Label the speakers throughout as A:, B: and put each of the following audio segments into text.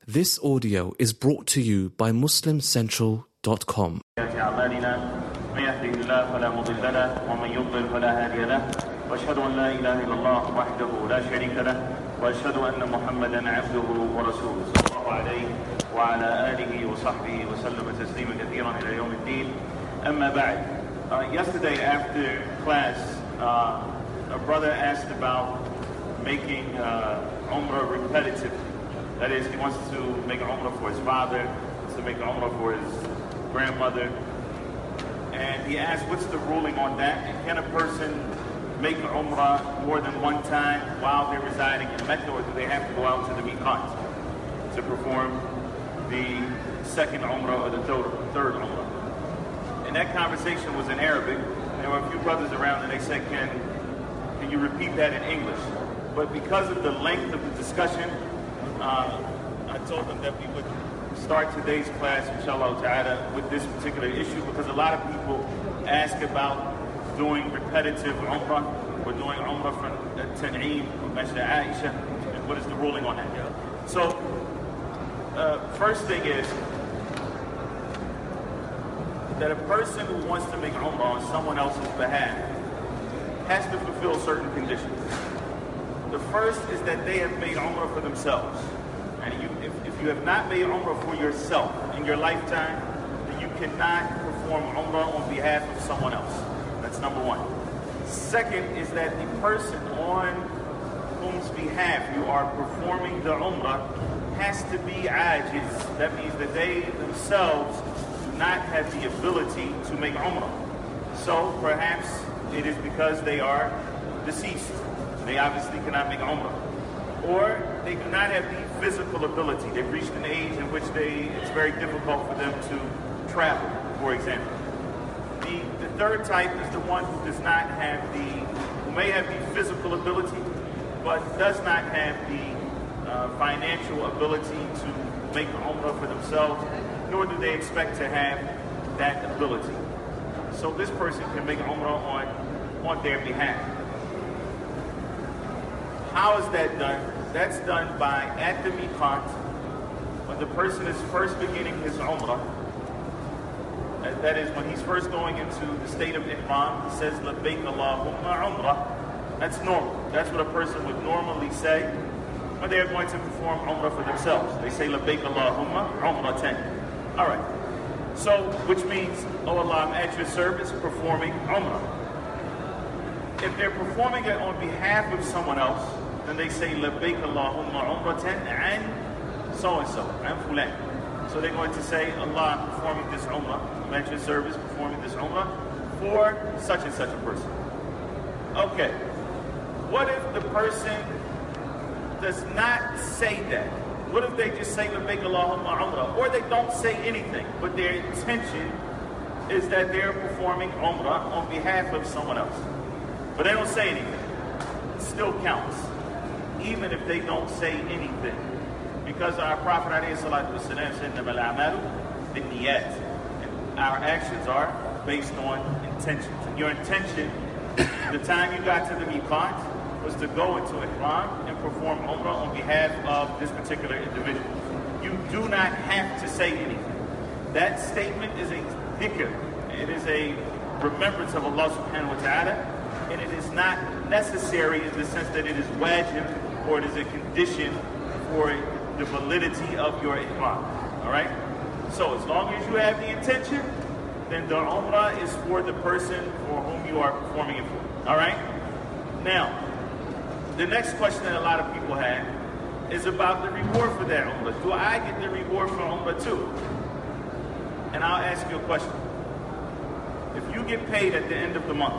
A: This audio is brought to you by MuslimCentral.com.
B: من يهده الله فلا مضل له ومن يضلل فلا هادي له واشهد ان لا اله الا الله وحده لا شريك له واشهد ان محمدا عبده ورسوله صلى الله عليه وعلى اله وصحبه وسلم تسليما كثيرا الى يوم الدين. اما بعد. Yesterday after class, a brother asked about making Umrah repetitive. That is, he wants to make Umrah for his father, wants to make Umrah for his grandmother. And he asked, what's the ruling on that? And can a person make Umrah more than one time while they're residing in Mecca, or do they have to go out to the Miqat to perform the second Umrah or the third Umrah? And that conversation was in Arabic. There were a few brothers around and they said, can you repeat that in English? But because of the length of the discussion, I told them that we would start today's class, inshallah ta'ala, with this particular issue, because a lot of people ask about doing repetitive Umrah or doing Umrah from Tan'im or Masjid Aisha, and what is the ruling on that? So, first thing is that a person who wants to make Umrah on someone else's behalf has to fulfill certain conditions. The first is that they have made Umrah for themselves. And if you have not made Umrah for yourself in your lifetime, then you cannot perform Umrah on behalf of someone else. That's number one. Second is that the person on whose behalf you are performing the Umrah has to be ajiz. That means that they themselves do not have the ability to make Umrah. So perhaps it is because they are deceased. They obviously cannot make Umrah. Or they do not have the physical ability. They've reached an age in which it's very difficult for them to travel, for example. The third type is the one who does not have who may have the physical ability, but does not have the financial ability to make Umrah for themselves, nor do they expect to have that ability. So this person can make Umrah on their behalf. How is that done? That's done by at the Miqat, when the person is first beginning his Umrah. That is, when he's first going into the state of Ihram, he says, Labbaik Allahumma Umrah. That's normal. That's what a person would normally say when they're going to perform Umrah for themselves. They say, Labbaik Allahumma Umratan. All right. So, which means, oh Allah, I'm at your service performing Umrah. If they're performing it on behalf of someone else, then they say, Labbaik Allahumma Umratan and so-and-so, and fulan. So they're going to say, Allah, I'm performing this Umrah, I'm at your service performing this Umrah for such and such a person. Okay. What if the person does not say that? What if they just say, Labbaik Allahumma Umrah, or they don't say anything, but their intention is that they're performing Umrah on behalf of someone else? But they don't say anything. It still counts, even if they don't say anything. Because our Prophet ﷺ said, and our actions are based on intentions. And your intention, the time you got to the Miqat, was to go into Ihram and perform Umrah on behalf of this particular individual. You do not have to say anything. That statement is a dhikr. It is a remembrance of Allah subhanahu wa ta'ala. And it is not necessary in the sense that it is wajib or it is a condition for the validity of your ihram. All right? So as long as you have the intention, then the Umrah is for the person for whom you are performing it for. All right? Now, the next question that a lot of people have is about the reward for that Umrah. Do I get the reward for Umrah too? And I'll ask you a question. If you get paid at the end of the month,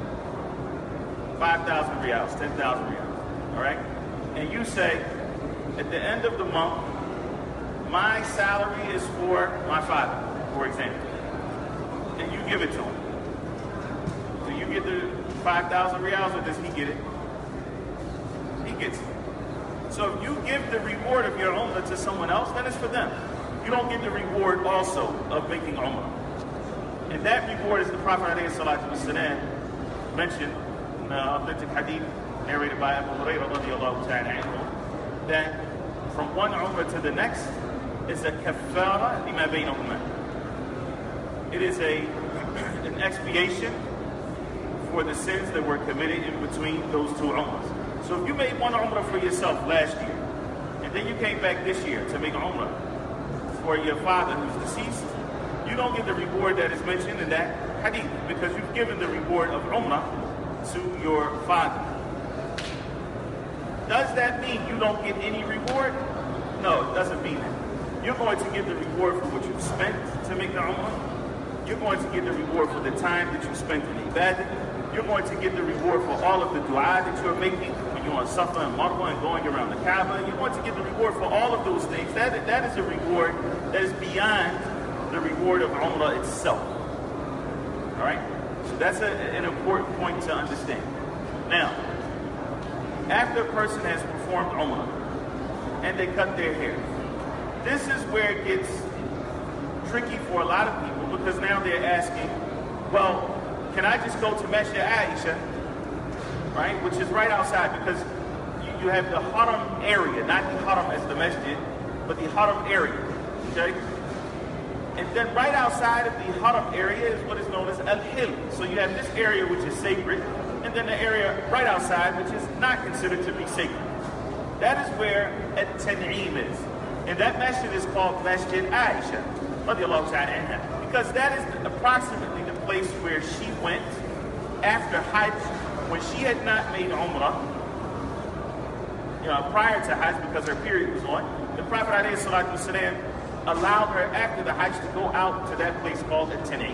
B: 5,000 riyals, 10,000 riyals, all right? And you say, at the end of the month, my salary is for my father, for example. And you give it to him. Do you get the 5,000 riyals, or does he get it? He gets it. So if you give the reward of your Umrah to someone else, then it's for them. You don't get the reward also of making Umrah. And that reward is the Prophet ﷺ mentioned in the authentic hadith narrated by Abu Hurairah radiallahu ta'ala anhu, that from one umrah to the next is a kaffara lima baynahuma. It is an expiation for the sins that were committed in between those two umrahs. So if you made one umrah for yourself last year, and then you came back this year to make umrah for your father who's deceased, you don't get the reward that is mentioned in that hadith, because you've given the reward of umrah to your father. Does that mean you don't get any reward? No, it doesn't mean that. You're going to get the reward for what you've spent to make the umrah. You're going to get the reward for the time that you spent in ibadah. You're going to get the reward for all of the dua that you're making when you're on Safa and Marwa and going around the Kaaba. You're going to get the reward for all of those things. That is a reward that is beyond the reward of umrah itself. All right? So that's an important point to understand. Now, after a person has performed umrah and they cut their hair, this is where it gets tricky for a lot of people, because now they're asking, well, can I just go to Masjid Aisha, right, which is right outside, because you have the haram area, not the haram as the masjid, but the haram area, okay? And then right outside of the haram area is what is known as al-hil. So you have this area which is sacred, and then the area right outside which is not considered to be sacred. That is where at-Tan'im is. And that masjid is called Masjid Aisha, radiallahu ta'ala anha, because that is approximately the place where she went after Hajj, when she had not made Umrah, prior to Hajj, because her period was on. The Prophet ﷺ allowed her after the Hajj to go out to that place called at-Tan'im.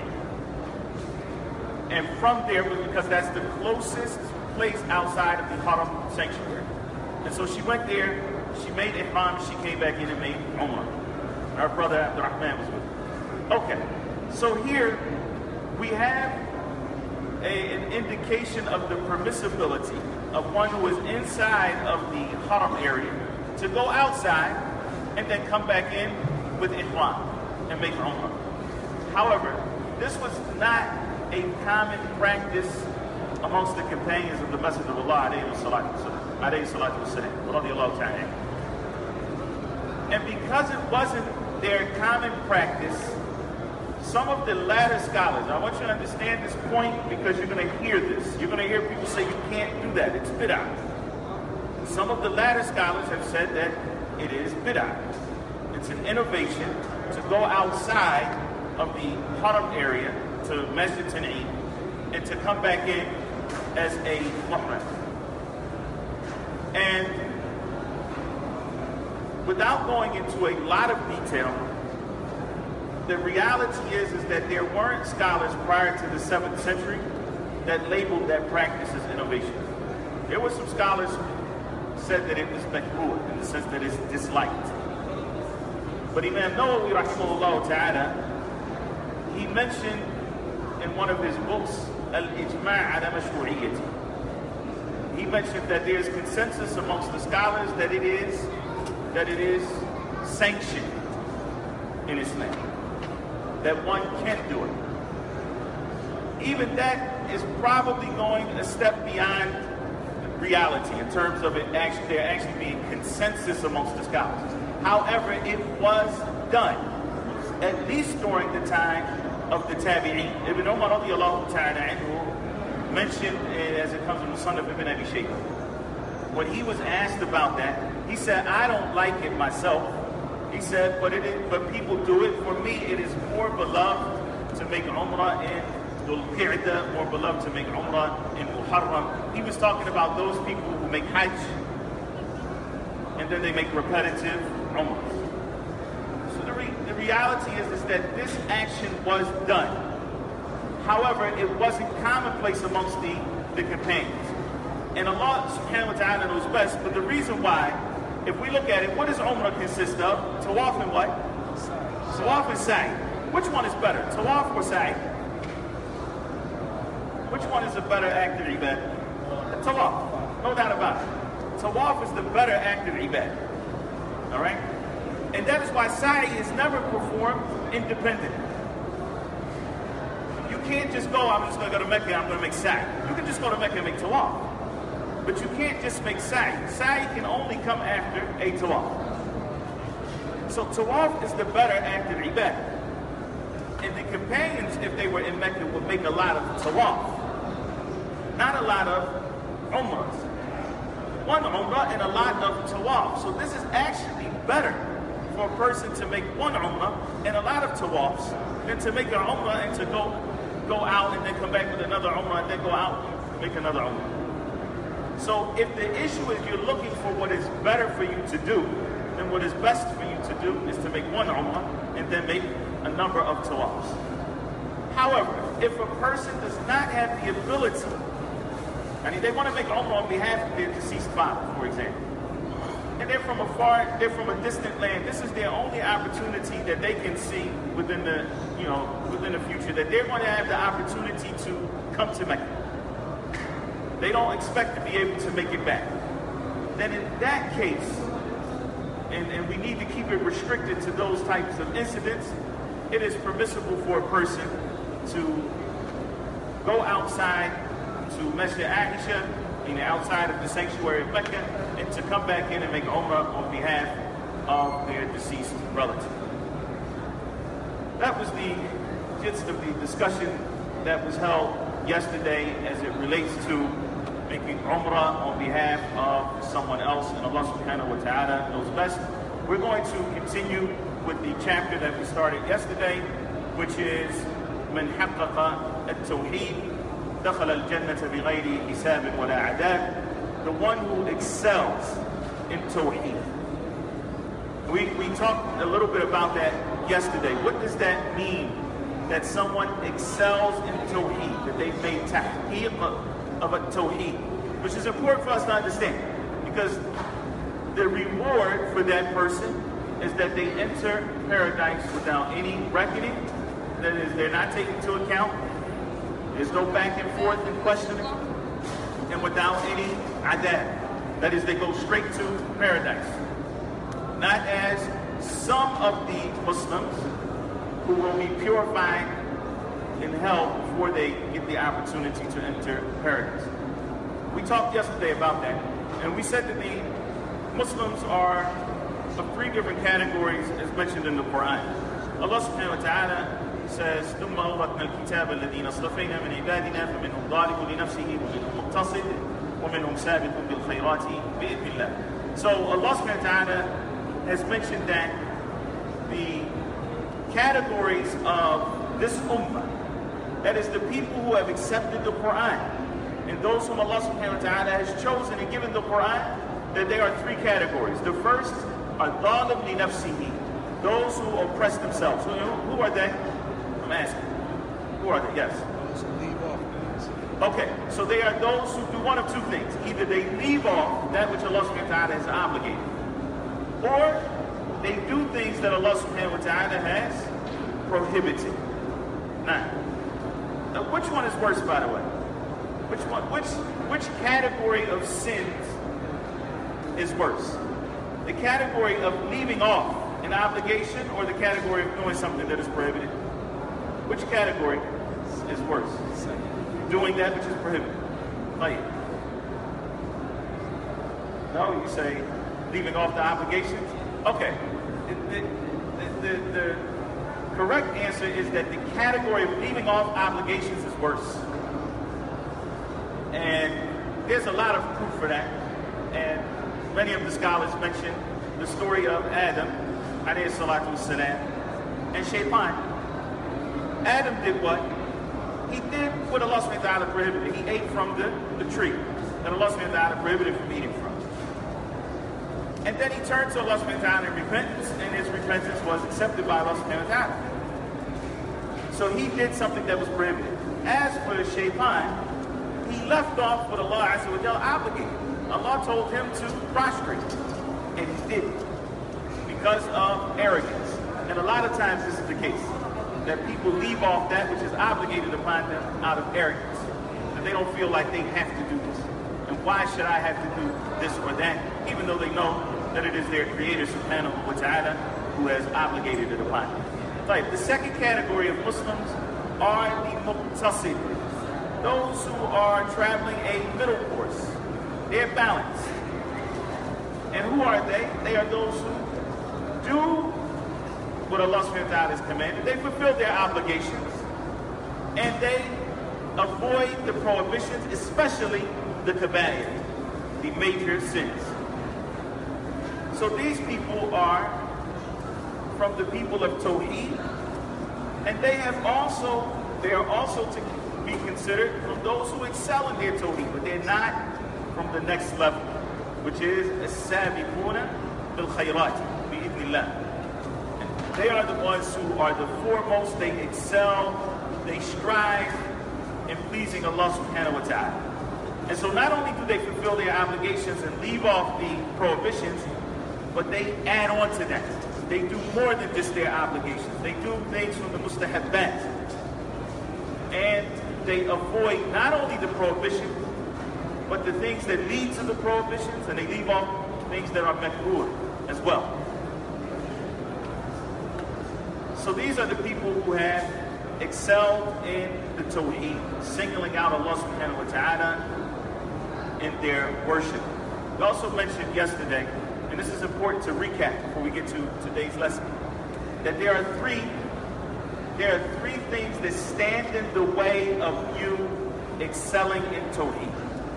B: And from there, because that's the closest place outside of the Haram sanctuary. And so she went there, she made Ihram, she came back in and made Umrah. Our brother Abdurrahman was with her. Okay, so here we have an indication of the permissibility of one who is inside of the Haram area to go outside and then come back in with Ihram and make Umrah. However, this was not a common practice amongst the companions of the Messenger of Allah, alayhi salatu wasalam. And because it wasn't their common practice, some of the latter scholars, I want you to understand this point, because you're going to hear this. You're going to hear people say you can't do that, it's bid'ah. Some of the latter scholars have said that it is bid'ah. It's an innovation to go outside of the Haram area to Masjid Tan'im and to come back in as a muhram. And without going into a lot of detail, the reality is that there weren't scholars prior to the 7th century that labeled that practice as innovation. There were some scholars who said that it was makruh, in the sense that it's disliked. But Imam Nawawi, rahimahullah ta'ala, he mentioned in one of his books, Al-Ijma' ala Mashru'iyyati. He mentioned that there's consensus amongst the scholars that it is sanctioned in Islam, that one can do it. Even that is probably going a step beyond reality in terms of there actually being consensus amongst the scholars. However, it was done, at least during the time of the Tabi'een. Ibn Umar radiallahu ta'ala anhu mentioned, as it comes from the son of Ibn Abi Shaykh, when he was asked about that, he said, I don't like it myself. He said, but people do it. For me, it is more beloved to make Umrah in Dhul Qa'dah, more beloved to make Umrah in Muharram. He was talking about those people who make Hajj, and then they make repetitive Umrahs. So the reality is that this action was done. However, it wasn't commonplace amongst the companions. And Allah subhanahu wa ta'ala knows best, but the reason why, if we look at it, what does Umrah consist of? Tawaf and what? Tawaf and Sa'i. Which one is better, Tawaf or Sa'i? Which one is a better act of ibadah? Tawaf, no doubt about it. Tawaf is the better act of ibadah. All right? And that is why Sa'i is never performed independently. You can't just go, I'm just going to go to Mecca, I'm going to make Sa'i. You can just go to Mecca and make Tawaf. But you can't just make Sa'i. Sa'i can only come after a Tawaf. So tawaf is the better act of ibadah. And the companions, if they were in Mecca, would make a lot of tawaf. Not a lot of umrahs. One umrah and a lot of tawaf. So this is actually better for a person to make one umrah and a lot of tawafs than to make an umrah and to go out and then come back with another umrah and then go out and make another umrah. So if the issue is you're looking for what is better for you to do, then what is best for you to do is to make one umrah and then make a number of tawafs. However, if a person does not have the ability, I mean, they want to make umrah on behalf of their deceased father, for example, and they're from a distant land, this is their only opportunity that they can see within the future, that they're going to have the opportunity to come to Mecca. They don't expect to be able to make it back. Then in that case, and we need to keep it restricted to those types of incidents, it is permissible for a person to go outside to Masjid Aisha, meaning outside of the sanctuary of Mecca, and to come back in and make umrah on behalf of their deceased relative. That was the gist of the discussion that was held yesterday as it relates to making umrah on behalf of someone else, and Allah subhanahu wa ta'ala knows best. We're going to continue with the chapter that we started yesterday, which is من حقق التوحيد دخل الجنة بغير حساب ولا عذاب. The one who excels in tawheed. We talked a little bit about that yesterday. What does that mean? That someone excels in tawheed, that they've made tahqiq of a tawheed, which is important for us to understand, because the reward for that person is that they enter paradise without any reckoning. That is, they're not taken into account. There's no back and forth and questioning, and without any adab. That is, they go straight to paradise. Not as some of the Muslims who will be purified in hell before they get the opportunity to enter paradise. We talked yesterday about that, and we said that the Muslims are of three different categories as mentioned in the Quran. Allah subhanahu wa ta'ala says, ثُمَّ أَوْرَثْنَا الْكِتَابَ الَّذِينَ اصْطَفَيْنَا مِنْ عِبَادِنَا فَمِنْهُمْ ظَالِمٌ لِنَفْسِهِ وَمِنْهُمْ مُقْتَصِدٌ وَمِنْهُمْ سَابِقٌ بِالْخَيْرَاتِ بِإِذْنِ اللَّهِ. So Allah subhanahu wa ta'ala has mentioned that the categories of this ummah, that is the people who have accepted the Quran, and those whom Allah subhanahu wa ta'ala has chosen and given the Quran, that there are three categories. The first are ظَالِمْ لِنَفْسِهِ, those who oppress themselves. Who are they? I'm asking. Who are they? Yes. Okay, so they are those who do one of two things. Either they leave off that which Allah subhanahu wa ta'ala has obligated, or they do things that Allah subhanahu wa ta'ala has prohibited. Now, which one is worse, by the way? Which one? Which category of sins is worse? The category of leaving off an obligation, or the category of doing something that is prohibited? Which category is worse? Doing that which is prohibited. Like, no, you say leaving off the obligations? Okay. The correct answer is that the category of leaving off obligations is worse. And there's a lot of proof for that. And many of the scholars mention the story of Adam, alayhi salatu wassalam, and Shaitan. Adam did what? He did what Allah subhanahu wa ta'ala prohibited. He ate from the tree that Allah subhanahu wa ta'ala prohibited from eating from. And then he turned to Allah subhanahu wa ta'ala in repentance, and his repentance was accepted by Allah subhanahu wa ta'ala. So he did something that was prohibited. As for Shaitan, he left off what Allah azza wa jalla obligated. Allah told him to prostrate, and he did it because of arrogance. And a lot of times this is the case, that people leave off that which is obligated upon them out of arrogance. That they don't feel like they have to do this. And why should I have to do this or that, even though they know that it is their Creator subhanahu wa ta'ala who has obligated it upon them. Right. The second category of Muslims are the muqtasid, those who are traveling a middle course. They're balanced. And who are they? They are those who do what Allah subhanahu wa ta'ala has commanded. They fulfill their obligations. And they avoid the prohibitions, especially the kaba'ir, the major sins. So these people are from the people of Tawheed, and they are also to be considered from those who excel in their Tawheed, but they're not from the next level, which is as-sabiquna bil khayrat bi-idhnillah. They are the ones who are the foremost. They excel, they strive in pleasing Allah subhanahu wa ta'ala. And so not only do they fulfill their obligations and leave off the prohibitions, but they add on to that. They do more than just their obligations. They do things from the mustahabbat. And they avoid not only the prohibitions, but the things that lead to the prohibitions, and they leave off things that are makruh as well. So these are the people who have excelled in the Tawheed, singling out Allah subhanahu wa ta'ala in their worship. We also mentioned yesterday, and this is important to recap before we get to today's lesson, that there are three things that stand in the way of you excelling in Tawheed.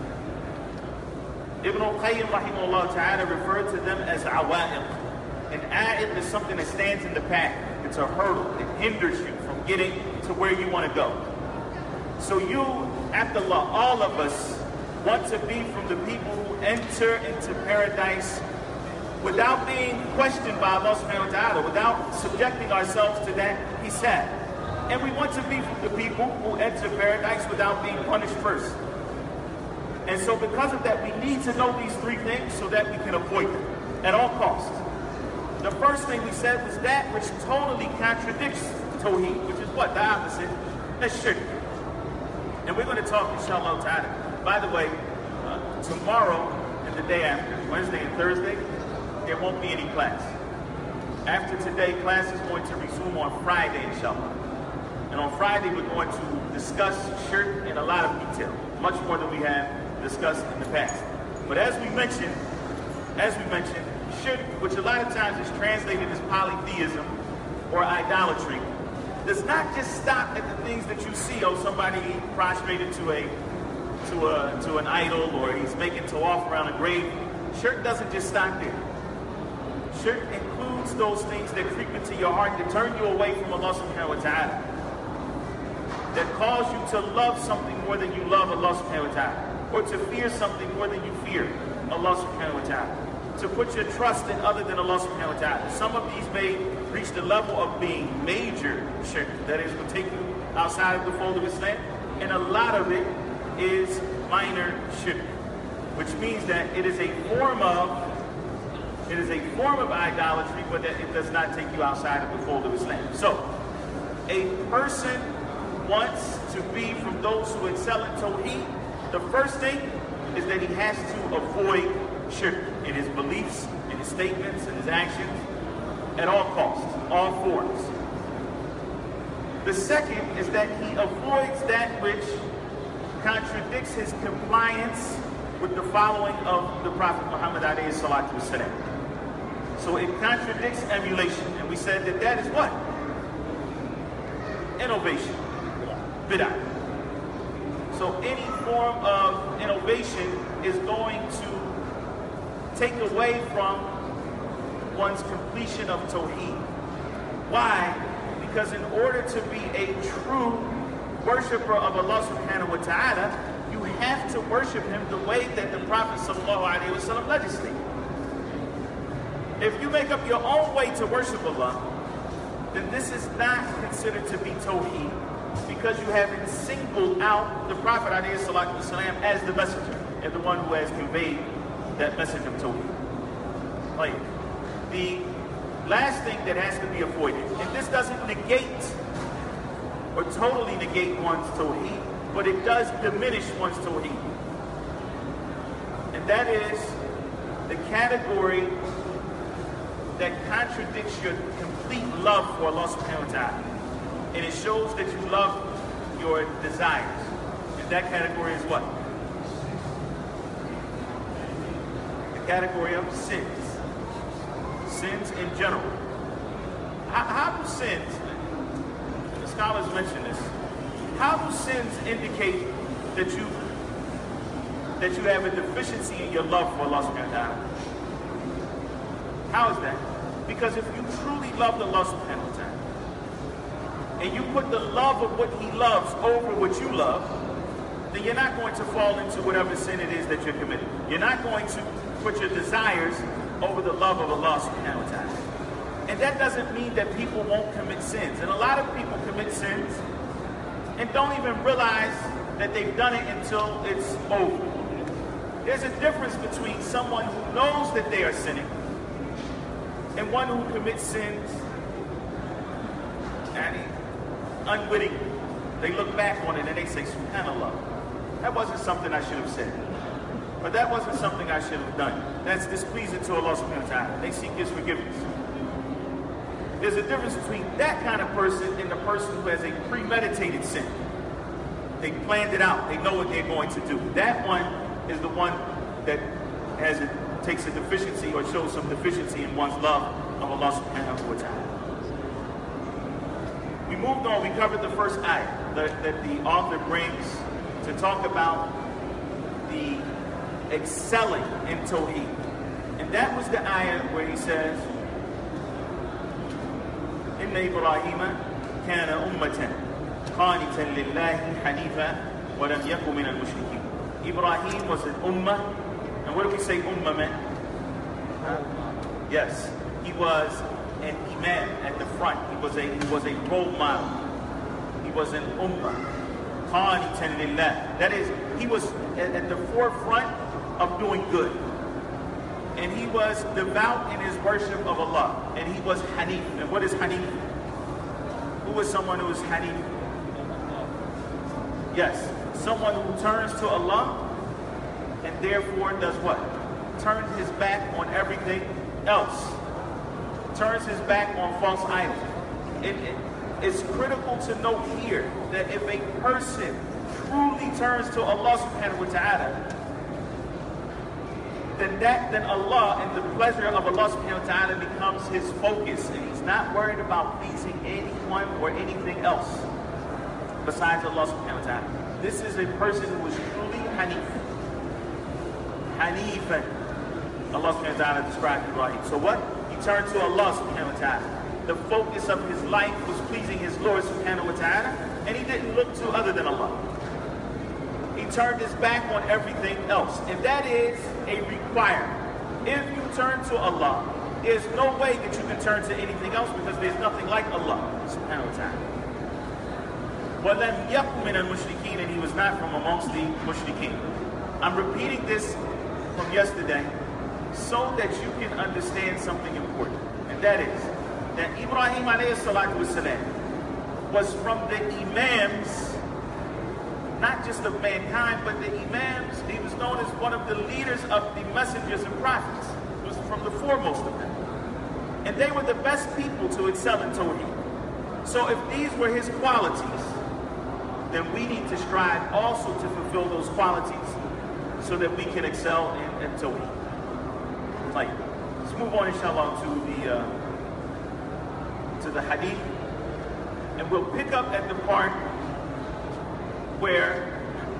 B: Ibn al-Qayyim rahimahullah ta'ala referred to them as awa'iq. An a'ib is something that stands in the path. It's a hurdle. It hinders you from getting to where you want to go. So you, after Allah, all of us, want to be from the people who enter into paradise without being questioned by Allah subhanahu wa ta'ala, without subjecting ourselves to that hisab. And we want to be from the people who enter paradise without being punished first. And so because of that, we need to know these three things so that we can avoid them at all costs. The first thing we said was that which totally contradicts Tawheed, which is what? The opposite. That's shirk. And we're going to talk, inshallah ta'ala. By the way, tomorrow and the day after, Wednesday and Thursday, there won't be any class. After today, class is going to resume on Friday, inshallah. And on Friday, we're going to discuss shirk in a lot of detail, much more than we have discussed in the past. But as we mentioned, shirk, which a lot of times is translated as polytheism or idolatry, does not just stop at the things that you see. Oh, somebody prostrated to an idol, or he's making tawaf around a grave. Shirk doesn't just stop there. Shirk includes those things that creep into your heart, that turn you away from Allah subhanahu wa ta'ala, that cause you to love something more than you love Allah subhanahu wa ta'ala, or to fear something more than you fear Allah subhanahu wa ta'ala, to put your trust in other than Allah subhanahu wa ta'ala. Some of these may reach the level of being major shirk, that is, will take you outside of the fold of Islam, and a lot of it is minor shirk, which means that it is a form of idolatry, but that it does not take you outside of the fold of Islam. So, a person wants to be from those who excel in Tawheed. The first thing is that he has to avoid shirk in his beliefs, in his statements, in his actions, at all costs, all forms. The second is that he avoids that which contradicts his compliance with the following of the Prophet Muhammad alayhi salatu wasalam. So it contradicts emulation, and we said that that is what? Innovation, bid'ah. So any form of innovation is going to take away from one's completion of Tawheed. Why? Because in order to be a true worshiper of Allah subhanahu wa ta'ala, you have to worship him the way that the Prophet sallallahu alaihi wasallam legislated. If you make up your own way to worship Allah, then this is not considered to be Tawheed, because you haven't singled out the Prophet ﷺ as the messenger and the one who has conveyed that message of Tawheed. Like, the last thing that has to be avoided, and this doesn't negate or totally negate one's Tawheed, but it does diminish one's Tawheed. And that is the category that contradicts your complete love for Allah subhanahu wa ta'ala. And it shows that you love your desires. And that category is what? The category of sins. Sins in general. How sins, the scholars mention this, how do sins indicate that you have a deficiency in your love for Allah subhanahu wa ta'ala? How is that? Because if you truly love Allah subhanahu wa ta'ala, and you put the love of what He loves over what you love, then you're not going to fall into whatever sin it is that you're committing. You're not going to put your desires over the love of Allah subhanahu wa ta'ala. And that doesn't mean that people won't commit sins. And a lot of people commit sins and don't even realize that they've done it until it's over. There's a difference between someone who knows that they are sinning and one who commits sins and unwittingly. They look back on it and they say, SubhanAllah, that wasn't something I should have said. But that wasn't something I should have done. That's displeasing to Allah subhanahu wa ta'ala. They seek His forgiveness. There's a difference between that kind of person and the person who has a premeditated sin. They planned it out. They know what they're going to do. That one is the one that takes a deficiency or shows some deficiency in one's love of Allah subhanahu wa ta'ala. We moved on. We covered the first ayah that the author brings to talk about the excelling in Tawheed. And that was the ayah where he says, Inna Ibrahima kana ummatan qanitan lillahi hanifa wa lam yakun min al-mushrikeen. Ibrahim was an ummah. And what do we say ummah meant? Yes. He was an imam at the front. He was a role model. He was an ummah. Qanitan lillah. That is, he was at the forefront of doing good. And he was devout in his worship of Allah. And he was Hanif. And what is Hanif? Who was someone who was Hanif? Yes. Someone who turns to Allah and therefore does what? Turns his back on everything else. Turns his back on false idols. It's critical to note here that if a person truly turns to Allah subhanahu wa ta'ala, then Allah and the pleasure of Allah subhanahu wa ta'ala becomes his focus, and he's not worried about pleasing anyone or anything else besides Allah subhanahu wa ta'ala. This is a person who is truly Hanif. Hanifan. Allah subhanahu wa ta'ala described Ibrahim. So what? He turned to Allah subhanahu wa ta'ala. The focus of his life was pleasing his Lord subhanahu wa ta'ala, and he didn't look to other than Allah. He turned his back on everything else, and that is a requirement. If you turn to Allah, there's no way that you can turn to anything else because there's nothing like Allah subhanahu wa ta'ala. وَلَمْ يَكُنْ مِنَ الْمُشْرِكِينَ, and he was not from amongst the mushrikeen. I'm repeating this from yesterday so that you can understand something important, and that is that Ibrahim alayhi salatu wasalam was from the imams, not just of mankind, but the imams. He was known as one of the leaders of the messengers and prophets. He was from the foremost of them. And they were the best people to excel in Tawheed. So if these were his qualities, then we need to strive also to fulfill those qualities so that we can excel in Tawheed. Like, let's move on, inshallah, to the hadith. And we'll pick up at the part where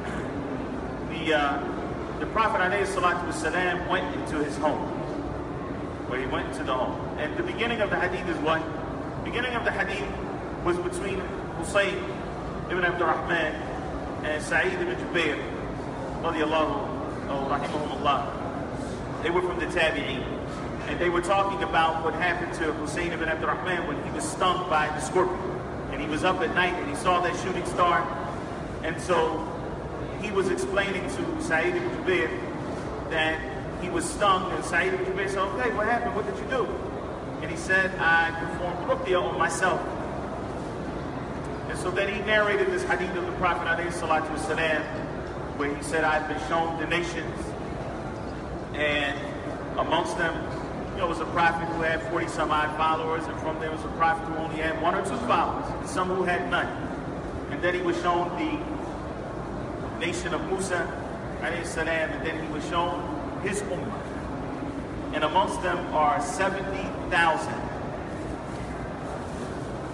B: the Prophet ﷺ went into his home. Where he went into the home. And the beginning of the hadith is what? The beginning of the hadith was between Husayn ibn Abdurrahman and Sa'id ibn Jubair rahimahumullah. They were from the Tabi'een. And they were talking about what happened to Husayn ibn Abdurrahman when he was stung by the scorpion. And he was up at night and he saw that shooting star. And so he was explaining to Sa'id ibn Jubair that he was stung, and Sa'id ibn Jubair said, okay, what happened? What did you do? And he said, I performed ruqya on myself. And so then he narrated this hadith of the Prophet ﷺ, where he said, I've been shown the nations, and amongst them, was a prophet who had 40 some odd followers, and from there was a prophet who only had 1 or 2 followers, and some who had none. And then he was shown the nation of Musa alayhi salam, and then he was shown his ummah. And amongst them are 70,000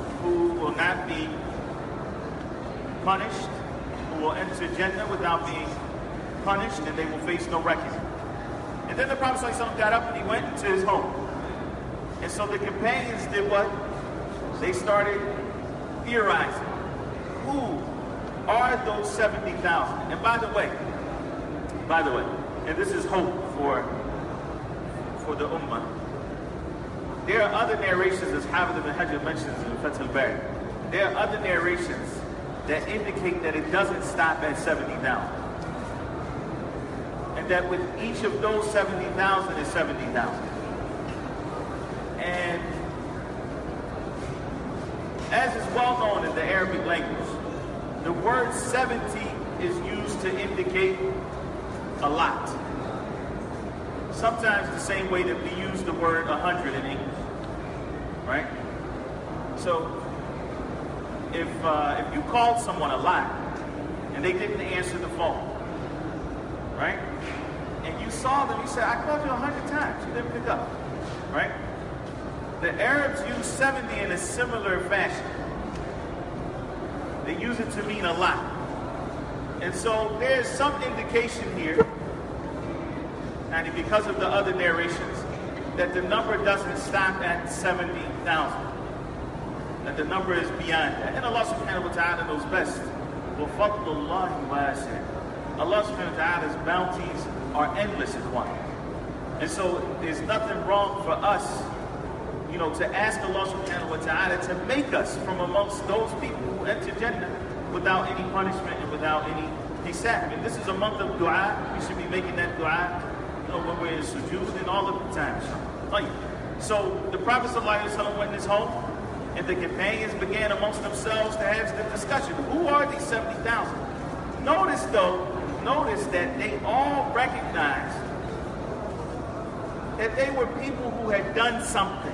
C: will not be punished, who will enter Jannah without being punished, and they will face no reckoning. And then the Prophet ﷺ got up and he went to his home. And so the companions did what? They started theorizing. Who are those 70,000? And by the way, and this is hope for the Ummah. There are other narrations, as Hafidh ibn Hajar mentions in Fath al-Bari. There are other narrations that indicate that it doesn't stop at 70,000. And that with each of those 70,000 is 70,000. And as is well known in the Arabic language, the word 70 is used to indicate a lot. Sometimes the same way that we use the word 100 in English, right? So if you called someone a lot and they didn't answer the phone, right? And you saw them, you said, I called you 100 times, you didn't pick up, right? The Arabs use 70 in a similar fashion. They use it to mean a lot. And so there's some indication here, and because of the other narrations, that the number doesn't stop at 70,000. That the number is beyond that. And Allah subhanahu wa ta'ala knows best. وَفَضْلُ اللَّهِ وَاسِعٌ. Allah subhanahu wa ta'ala's bounties are endless in one. And so there's nothing wrong for us, to ask Allah subhanahu wa ta'ala to make us from amongst those people who enter Jannah without any punishment and without any hisab. And this is a month of dua. We should be making that dua, when we're in sujood and all of the times. So the Prophet ﷺ went in his home, and the companions began amongst themselves to have the discussion. Who are these 70,000? Notice that they all recognized that they were people who had done something.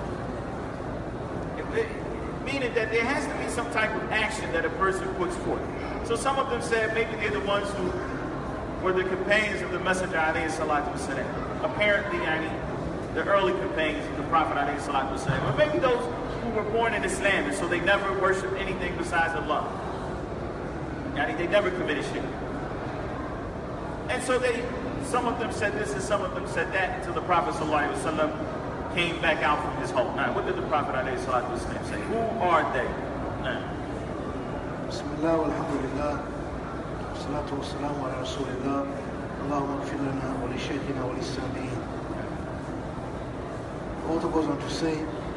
C: Meaning that there has to be some type of action that a person puts forth. So some of them said maybe they're the ones who were the companions of the Messenger alayhi salatu wasalam. Apparently, the early companions of the Prophet alayhi salatu wasalam. Or maybe those who were born in Islam, and so they never worshiped anything besides Allah. They never committed shirk. And so some of them said this and some of them said that until the Prophet sallallahu alaihi wasallam came back out from his home. Now, what did the Prophet alayhi salatu wasalam say? Who are they?
D: Bismillah walhamdulillah. Salatu wassalamu ala rasulillah. Allahumma ighfir lana wa li shaykhina wa li sabi'in. The author goes on to say,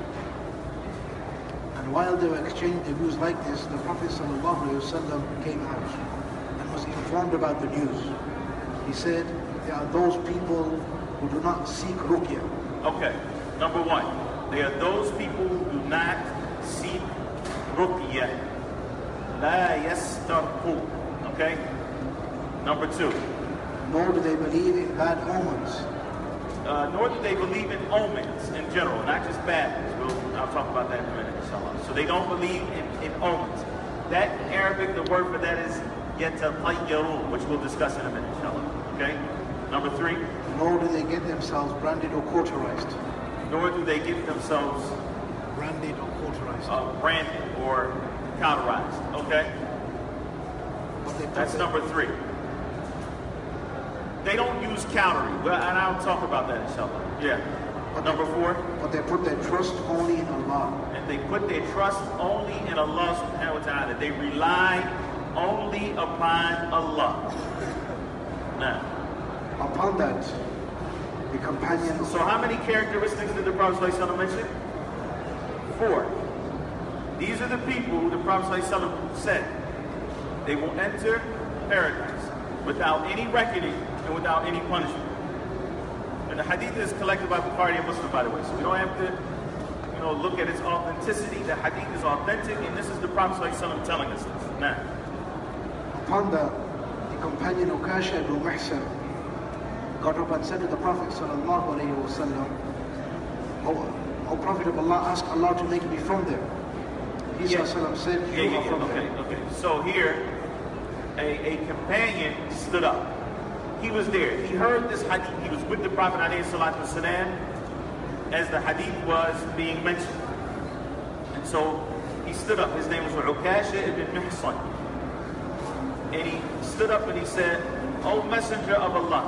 D: and while they were exchanging their views like this, the Prophet sallallahu alaihi wasallam came out and was informed about the news. He said, there are those people who do not seek ruqya.
C: Okay, number one, there are those people who do not seek ruqya. La yastarqu. Okay? Number two.
D: Nor do they believe in bad omens.
C: Nor do they believe in omens in general, not just bad ones. I'll talk about that in a minute, inshallah. So they don't believe in omens. That in Arabic, the word for that is yatatayyarun, which we'll discuss in a minute, inshallah. Okay? Number three.
D: Nor do they get themselves branded or cauterized.
C: Nor do they get themselves
D: branded or cauterized.
C: Branded or cauterized. Okay? That's number three. They don't use cowdery. Well, and I'll talk about that, inshallah. Yeah. But number four.
D: But they put their trust only in Allah.
C: And they put their trust only in Allah subhanahu wa ta'ala. They rely only upon Allah. Now.
D: Upon that, the companions...
C: So how many characteristics did the Prophet ﷺ mention? 4. These are the people who the Prophet ﷺ said they will enter paradise without any reckoning and without any punishment. And the hadith is collected by Bukhari and Muslim, by the way, so we don't have to look at its authenticity. The hadith is authentic, and this is the Prophet ﷺ telling us this. Now,
D: upon that, the companion Ukasha ibn Mihsan got up and said to the Prophet sallallahu alaihi wasallam, O Prophet of Allah, ask Allah to make me from them. He said, you are from them.
C: Okay. So here, a companion stood up. He was there. He heard this hadith. He was with the Prophet alayhi salatu wasalam as the hadith was being mentioned. And so he stood up. His name was Ukasha ibn Mihsan. And he stood up and he said, O Messenger of Allah,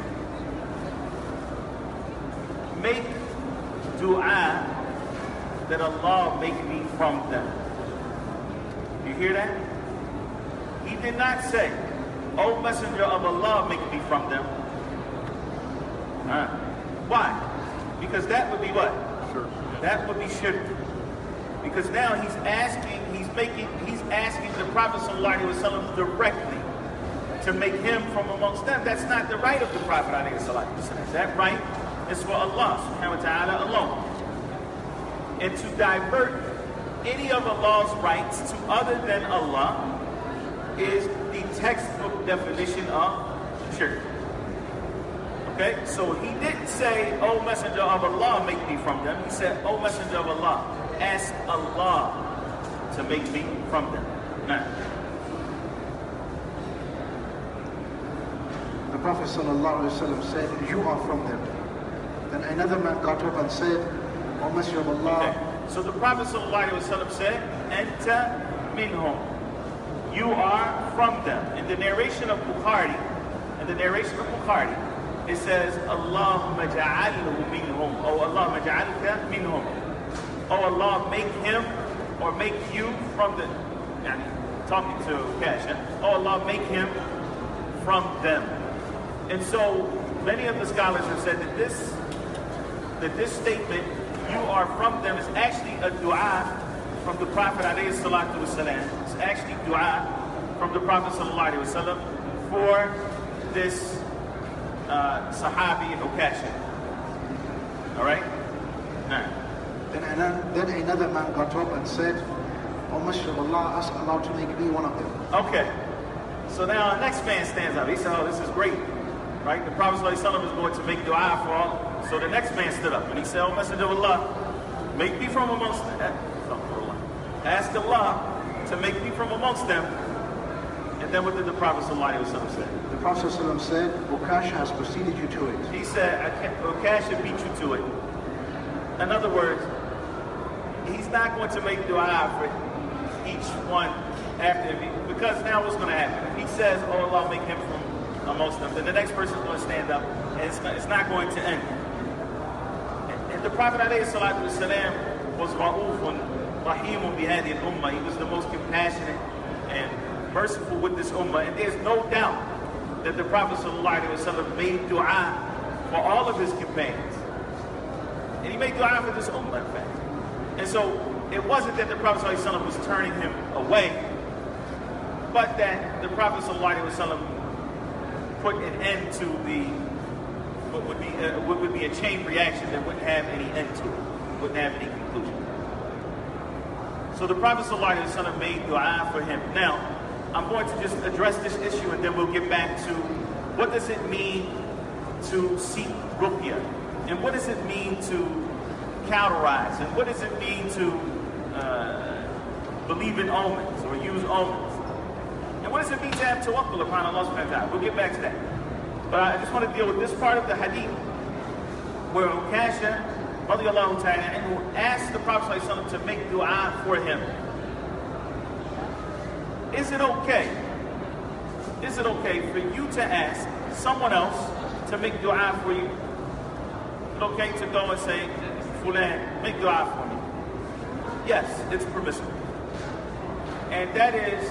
C: make dua that Allah make me from them. You hear that? He did not say, O Messenger of Allah, make me from them. Why? Because that would be what? Shirk. That would be shirk. Because now he's asking the Prophet ﷺ directly to make him from amongst them. That's not the right of the Prophet ﷺ. That right is for Allah subhanahu wa ta'ala alone. And to divert any of Allah's rights to other than Allah is the textbook definition of shirk. Okay, so he didn't say, O Messenger of Allah, make me from them. He said, O Messenger of Allah, ask Allah to make me from them. Now,
D: the Prophet ﷺ said, you are from them. Then another man got up and said, O Messenger of Allah.
C: Okay. So the Prophet ﷺ said, Anta minhum. You are from them. In the narration of Bukhari, it says, Allahumma ja'alhu minhum. Oh Allah, ja'alka minhum. Oh Allah, make him or make you from the, talking to Cash. Oh Allah, make him from them. And so many of the scholars have said that this statement, you are from them, is actually a dua from the Prophet ﷺ. It's actually dua from the Prophet ﷺ for this Sahabi Ukasha. All right? Now.
D: Then another man got up and said, O Messenger of Allah, ask Allah to make me one of them.
C: Okay. So now the next man stands up. He said, oh, this is great. Right? The Prophet ﷺ is going to make dua for all. So the next man stood up and he said, O Messenger of Allah, make me from amongst them. Ask Allah to make me from amongst them. And then what did the Prophet ﷺ say?
D: The Prophet ﷺ said, Ukasha has preceded you to it.
C: He said, Ukasha beat you to it. In other words, he's not going to make dua for each one after him. Because now what's going to happen? If he says, oh Allah, make him from amongst them, then the next person is going to stand up and it's not going to end. And the Prophet ﷺ was ra'ufun rahimun bihadi al-ummah. He was the most compassionate and merciful with this ummah. And there's no doubt that the Prophet ﷺ made dua for all of his companions. And he made dua for this ummah, in fact. And so it wasn't that the Prophet ﷺ was turning him away, but that the Prophet ﷺ put an end to what would be a chain reaction that wouldn't have any end to it, wouldn't have any conclusion. So the Prophet ﷺ made dua for him. Now, I'm going to just address this issue and then we'll get back to what does it mean to seek ruqya, and what does it mean to cauterize, and what does it mean to believe in omens or use omens, and what does it mean to have tawakkul upon Allah subhanahu wa ta'ala. We'll get back to that. But I just want to deal with this part of the hadith where Ukasha radiallahu ta'ala anhu asked the Prophet ﷺ to make dua for him. Is it okay for you to ask someone else to make dua for you? Is it okay to go and say, Fulan, make dua for me? Yes, it's permissible. And that is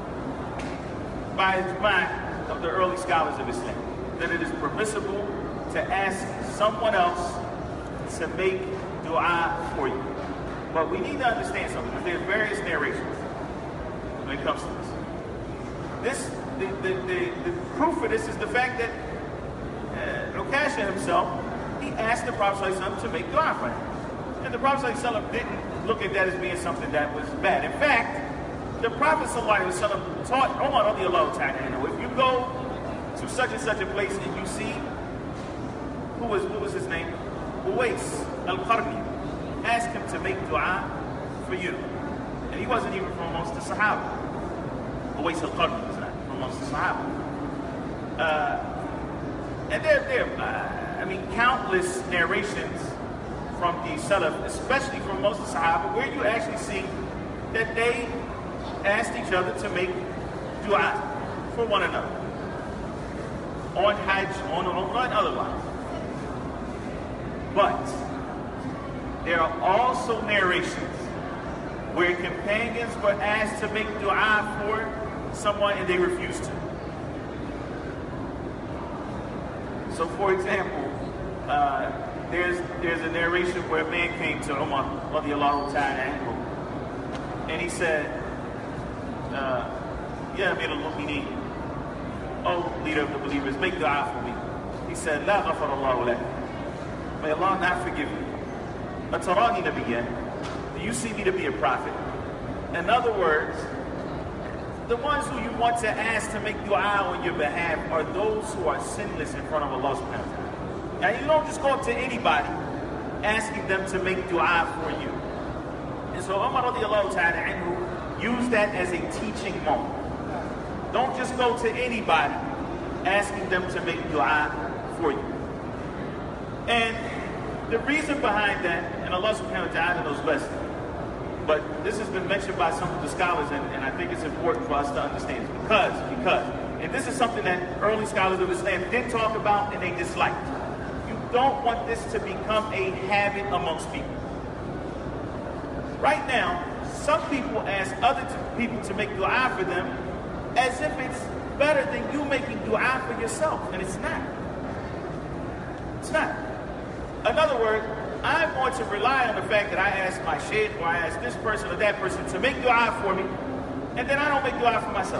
C: by ijma' of the early scholars of Islam, that it is permissible to ask someone else to make dua for you. But we need to understand something, because there's various narrations when it comes to this. The proof for this is the fact that Ukasha himself, he asked the Prophet ﷺ to make dua for him. And the Prophet ﷺ didn't look at that as being something that was bad. In fact, the Prophet ﷺ taught Umar radiallahu ta'ala, if you go to such and such a place and you see, what was his name? Uwais al-Qarni, ask him to make dua for you. And he wasn't even from amongst the Sahaba. Uwais al-Qarni was not from amongst the Sahaba. And there countless narrations from the Salaf, especially from most of the Sahaba, where you actually see that they asked each other to make dua for one another. On Hajj, on Umrah, and otherwise. But there are also narrations where companions were asked to make dua for someone and they refused to. So for example, there's a narration where a man came to Umar radiallahu ta'ala anhu, and he said, Ya Amir al-Mu'mineen, oh leader of the believers, make dua for me. He said, La ghafar Allahu lak. May Allah not forgive you. Atarani nabiyyan, do you see me to be a prophet? In other words, the ones who you want to ask to make dua on your behalf are those who are sinless in front of Allah subhanahu wa ta'ala. Now you don't just go up to anybody asking them to make dua for you. And so Umar radiallahu ta'ala anhu used that as a teaching moment. Don't just go to anybody asking them to make dua for you. And the reason behind that, and Allah subhanahu wa ta'ala knows best, but this has been mentioned by some of the scholars, and I think it's important for us to understand it, because, and this is something that early scholars of Islam did talk about and they disliked. You don't want this to become a habit amongst people. Right now, some people ask other people to make dua for them as if it's better than you making dua for yourself, and it's not. It's not. In other words, I'm going to rely on the fact that I ask my shaykh or I ask this person or that person to make dua for me, and then I don't make dua for myself.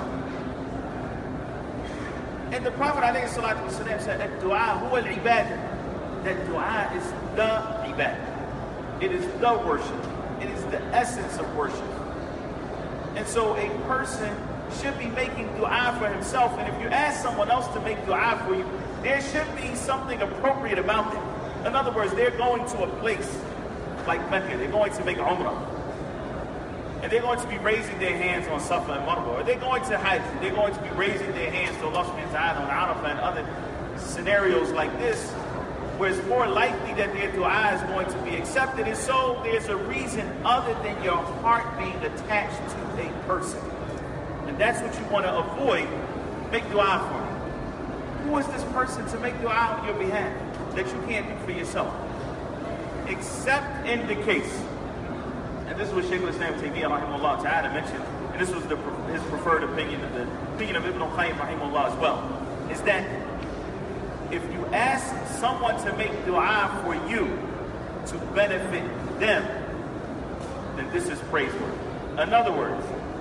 C: And the Prophet ﷺ said that dua huwa al-ibadah, that dua is the ibadah. It is the worship. It is the essence of worship. And so a person should be making dua for himself, and if you ask someone else to make dua for you, there should be something appropriate about them. In other words, they're going to a place like Mecca, they're going to make Umrah, and they're going to be raising their hands on Safa and Marwa, or they're going to Hajj, they're going to be raising their hands to Allah subhanahu wa ta'ala on Arafah and other scenarios like this, where it's more likely that their dua is going to be accepted. And so there's a reason other than your heart being attached to a person. And that's what you want to avoid. Make dua for me. Who is this person to make dua on your behalf that you can't do for yourself? Except in the case, and this is what Shaykh al-Islam Taymiyyah rahimahullah ta'ala mentioned, and this was his preferred opinion, the opinion of Ibn al-Qayyim rahimahullah as well, is that if you ask someone to make dua for you to benefit them, then this is praiseworthy. In other words,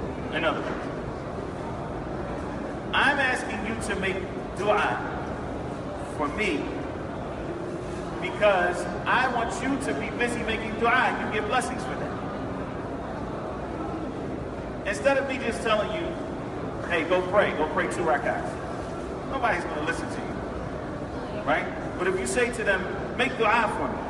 C: I'm asking you to make dua for me because I want you to be busy making dua and you get blessings for that. Instead of me just telling you, hey, go pray 2 rakats. Nobody's going to listen to you. Right? But if you say to them, make dua for me,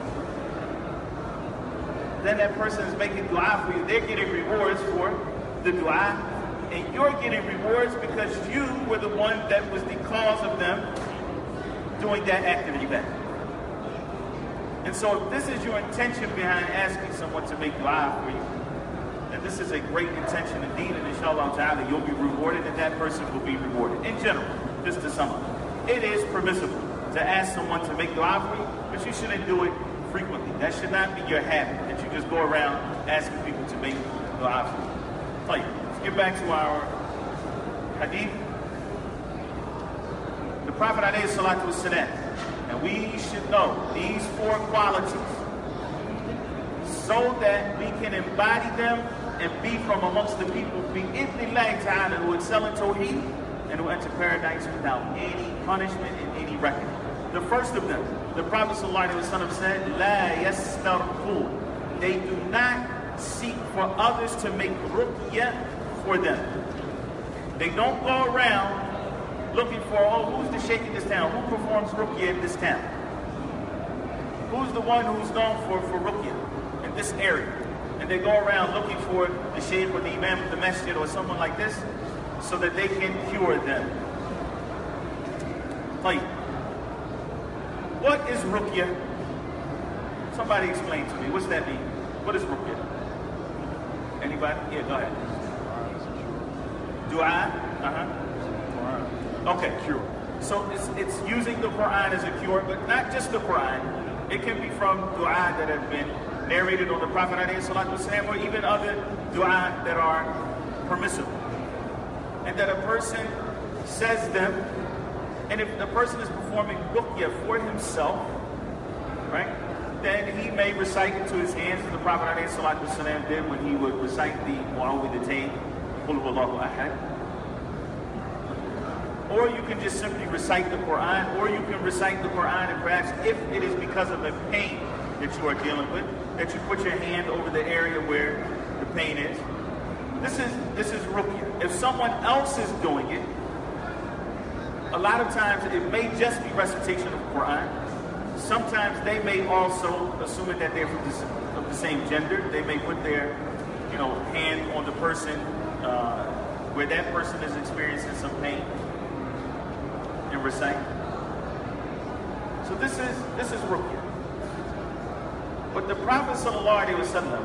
C: then that person is making dua for you. They're getting rewards for the dua, and you're getting rewards because you were the one that was the cause of them doing that activity back. And so if this is your intention behind asking someone to make dua for you, then this is a great intention indeed, and inshallah ta'ala, you'll be rewarded and that person will be rewarded. In general, just to sum up, it is permissible to ask someone to make dua for you, but you shouldn't do it frequently. That should not be your habit, that you just go around asking people to make dua for you. Let's get back to our hadith. The Prophet alayhi salatu wasalam, and we should know these 4 qualities so that we can embody them and be from amongst the people bi-idhnillahi ta'ala who excel in tawheed and who enter paradise without any punishment and any reckoning. The first of them, the Prophet ﷺ said, La yastarqun. They do not seek for others to make ruqyah for them. They don't go around looking for, who's the sheikh in this town? Who performs ruqyah in this town? Who's the one who's known for ruqyah in this area? And they go around looking for the sheikh or the imam of the masjid or someone like this so that they can cure them. What is ruqyah? Somebody explain to me. What's that mean? What is ruqyah? Anybody? Yeah, go ahead. Dua? Okay, cure. So it's using the Quran as a cure, but not just the Quran. It can be from dua that have been narrated on the Prophet ﷺ, or even other dua that are permissible. And that a person says them, and if the person is performing ruqya for himself, right, then he may recite it to his hands, as the Prophet ﷺ did when he would recite the Mu'awwidhatayn, Qul Huwallahu Ahad. Or you can just simply recite the Quran, or you can recite the Quran and perhaps if it is because of a pain that you are dealing with, that you put your hand over the area where the pain is. This is ruqya. If someone else is doing it, a lot of times it may just be recitation of the Quran. Sometimes they may also, assuming that they're of the same gender, they may put their hand on the person where that person is experiencing some pain and recite. So this is ruqya. But the Prophet ﷺ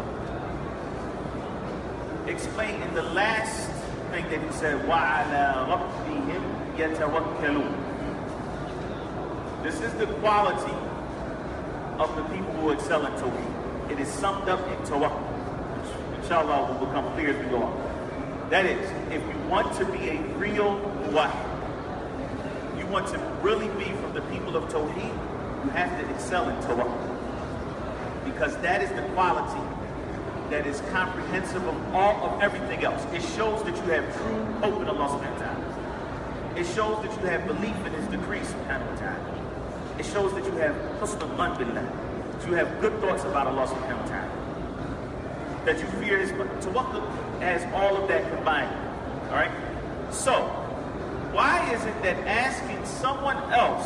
C: explained in the last thing that he said, وَعَلَىٰ رَبِّهِمْ يَتَوَكَّلُونَ. This is the quality of the people who excel in Tawheed. It is summed up in Tawakkul, which inshallah will become clear as we go on. That is, if you want to be a real wahid, you want to really be from the people of Tawheed, you have to excel in Tawakkul. Because that is the quality that is comprehensive of all of everything else. It shows that you have true hope in Allah subhanahu wa ta'ala. It shows that you have belief in His decree subhanahu wa ta'ala. It shows that you have husnul dhann billah, that you have good thoughts about Allah subhanahu wa ta'ala. That you fear His tawakkul as all of that combined. Alright? So, why is it that asking someone else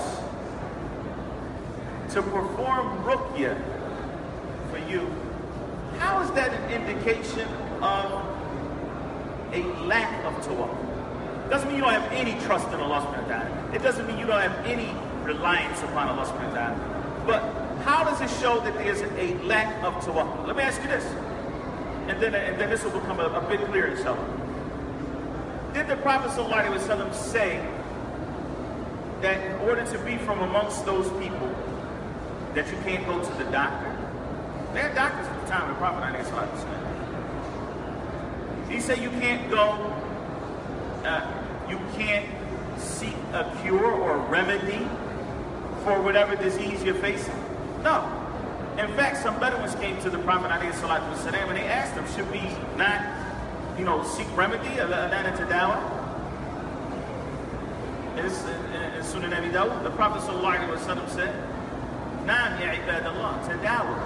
C: to perform ruqya for you, how is that an indication of a lack of tawakkul? Doesn't mean you don't have any trust in Allah subhanahu wa ta'ala. It doesn't mean you don't have any reliance upon Allah subhanahu wa ta'ala. But how does it show that there's a lack of tawakkul? Let me ask you this. And then this will become a bit clearer, inshallah. Did the Prophet ﷺ say that in order to be from amongst those people, that you can't go to the doctor? There are doctors at the time of the Prophet ﷺ. He said you can't go, you can't seek a cure or a remedy for whatever disease you're facing. No. In fact, some Bedouins came to the Prophet ﷺ and they asked him, should we not, seek remedy? In Sunan Abi Dawud, the Prophet ﷺ said, Na'am ya ibadallah, tadawa.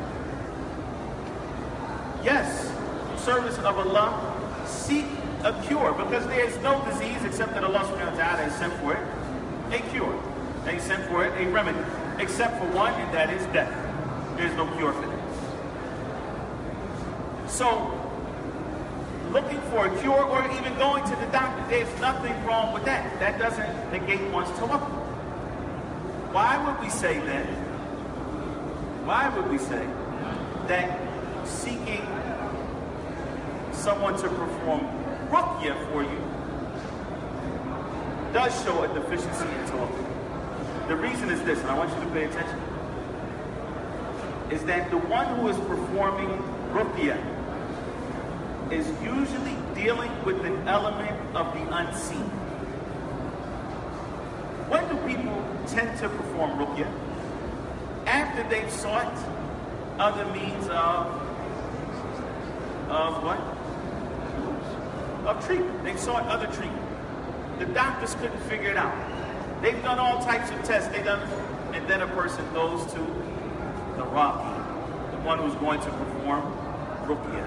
C: Yes, service of Allah, seek a cure, because there is no disease except that Allah subhanahu wa ta'ala has sent for it a cure. He sent for it a remedy, except for one, and that is death. There is no cure for that. So, looking for a cure or even going to the doctor, there's nothing wrong with that. That doesn't negate one's tawakkul. Why would we say then? Why would we say that seeking someone to perform ruqya for you does show a deficiency in tawakkul? The reason is this, and I want you to pay attention, is that the one who is performing ruqya is usually dealing with an element of the unseen. When do people tend to perform ruqya? After they've sought other means of what? Of treatment. They've sought other treatment. The doctors couldn't figure it out. They've done all types of tests. And then a person goes to the Raqi, the one who's going to perform ruqya.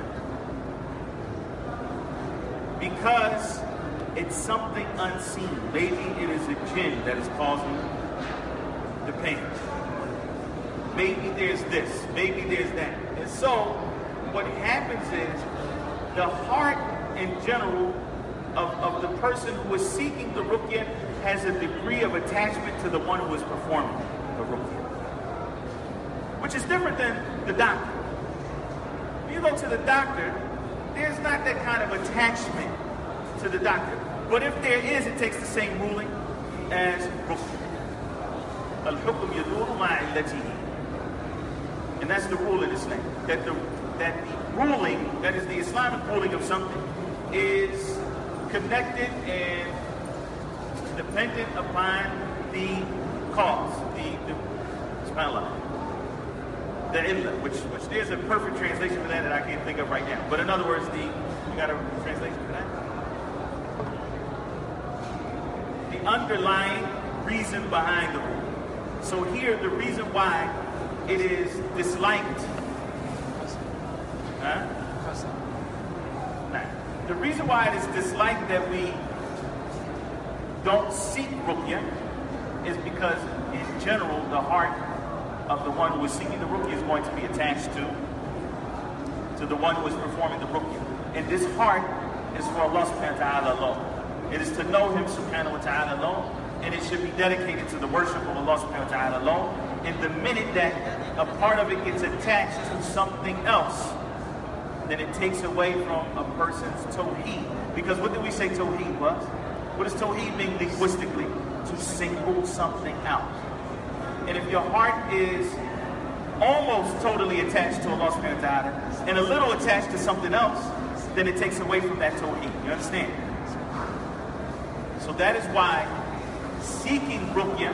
C: Because it's something unseen. Maybe it is a jinn that is causing the pain. Maybe there's this, maybe there's that. And so, what happens is, the heart in general of the person who is seeking the ruqya has a degree of attachment to the one who is performing the ruqya. Which is different than the doctor. When you go to the doctor, there's not that kind of attachment to the doctor. But if there is, it takes the same ruling as ruqya. Al-hukm yaduru ma'a illatihi. And that's the rule in Islam. That the ruling, that is the Islamic ruling of something, is connected and dependent upon the cause, subhanAllah, the illah, which there's a perfect translation for that I can't think of right now. But in other words, you got a translation for that? The underlying reason behind the rule. So here, the reason why it is disliked. The reason why it is disliked that we don't seek ruqya is because, in general, the heart of the one who is seeking the ruqya is going to be attached to the one who is performing the ruqya. And this heart is for Allah subhanahu wa ta'ala alone. It is to know Him subhanahu wa ta'ala alone, and it should be dedicated to the worship of Allah subhanahu wa ta'ala alone. And the minute that a part of it gets attached to something else, then it takes away from a person's tawheed. Because what did we say tawheed was? What does tawheed mean linguistically? To single something out. And if your heart is almost totally attached to Allah subhanahu wa ta'ala and a little attached to something else, then it takes away from that tawheed. You understand? So that is why seeking ruqya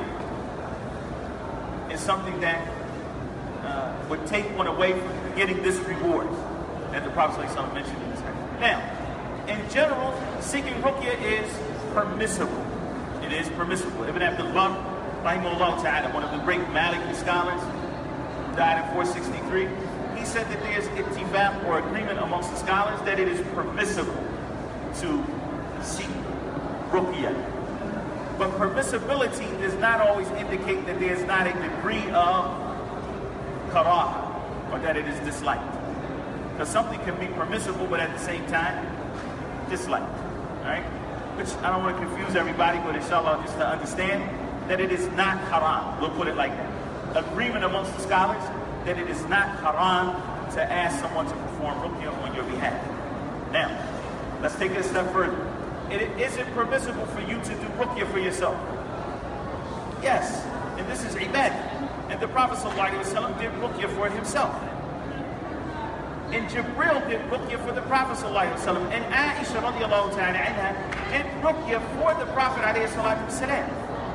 C: is something that would take one away from getting this reward, as the Prophet ﷺ mentioned in this hadith. Now, in general, seeking ruqya is permissible. It is permissible. Ibn Abdullah, rahimahullah ta'ala, one of the great Maliki scholars, died in 463, he said that there's ittifaq or agreement amongst the scholars that it is permissible to seek ruqya. But permissibility does not always indicate that there's not a degree of karaha, or that it is disliked. Because something can be permissible, but at the same time, disliked. Right? Which I don't want to confuse everybody, but inshallah, just to understand that it is not haram. We'll put it like that. Agreement amongst the scholars that it is not haram to ask someone to perform ruqya on your behalf. Now, let's take it a step further. Is it permissible for you to do ruqya for yourself? Yes, and this is ibadah. And the Prophet ﷺ did ruqya for himself. And Jibril did ruqya for the Prophet ﷺ. And Aisha radiallahu ta'ala anha did ruqya for the Prophet ﷺ.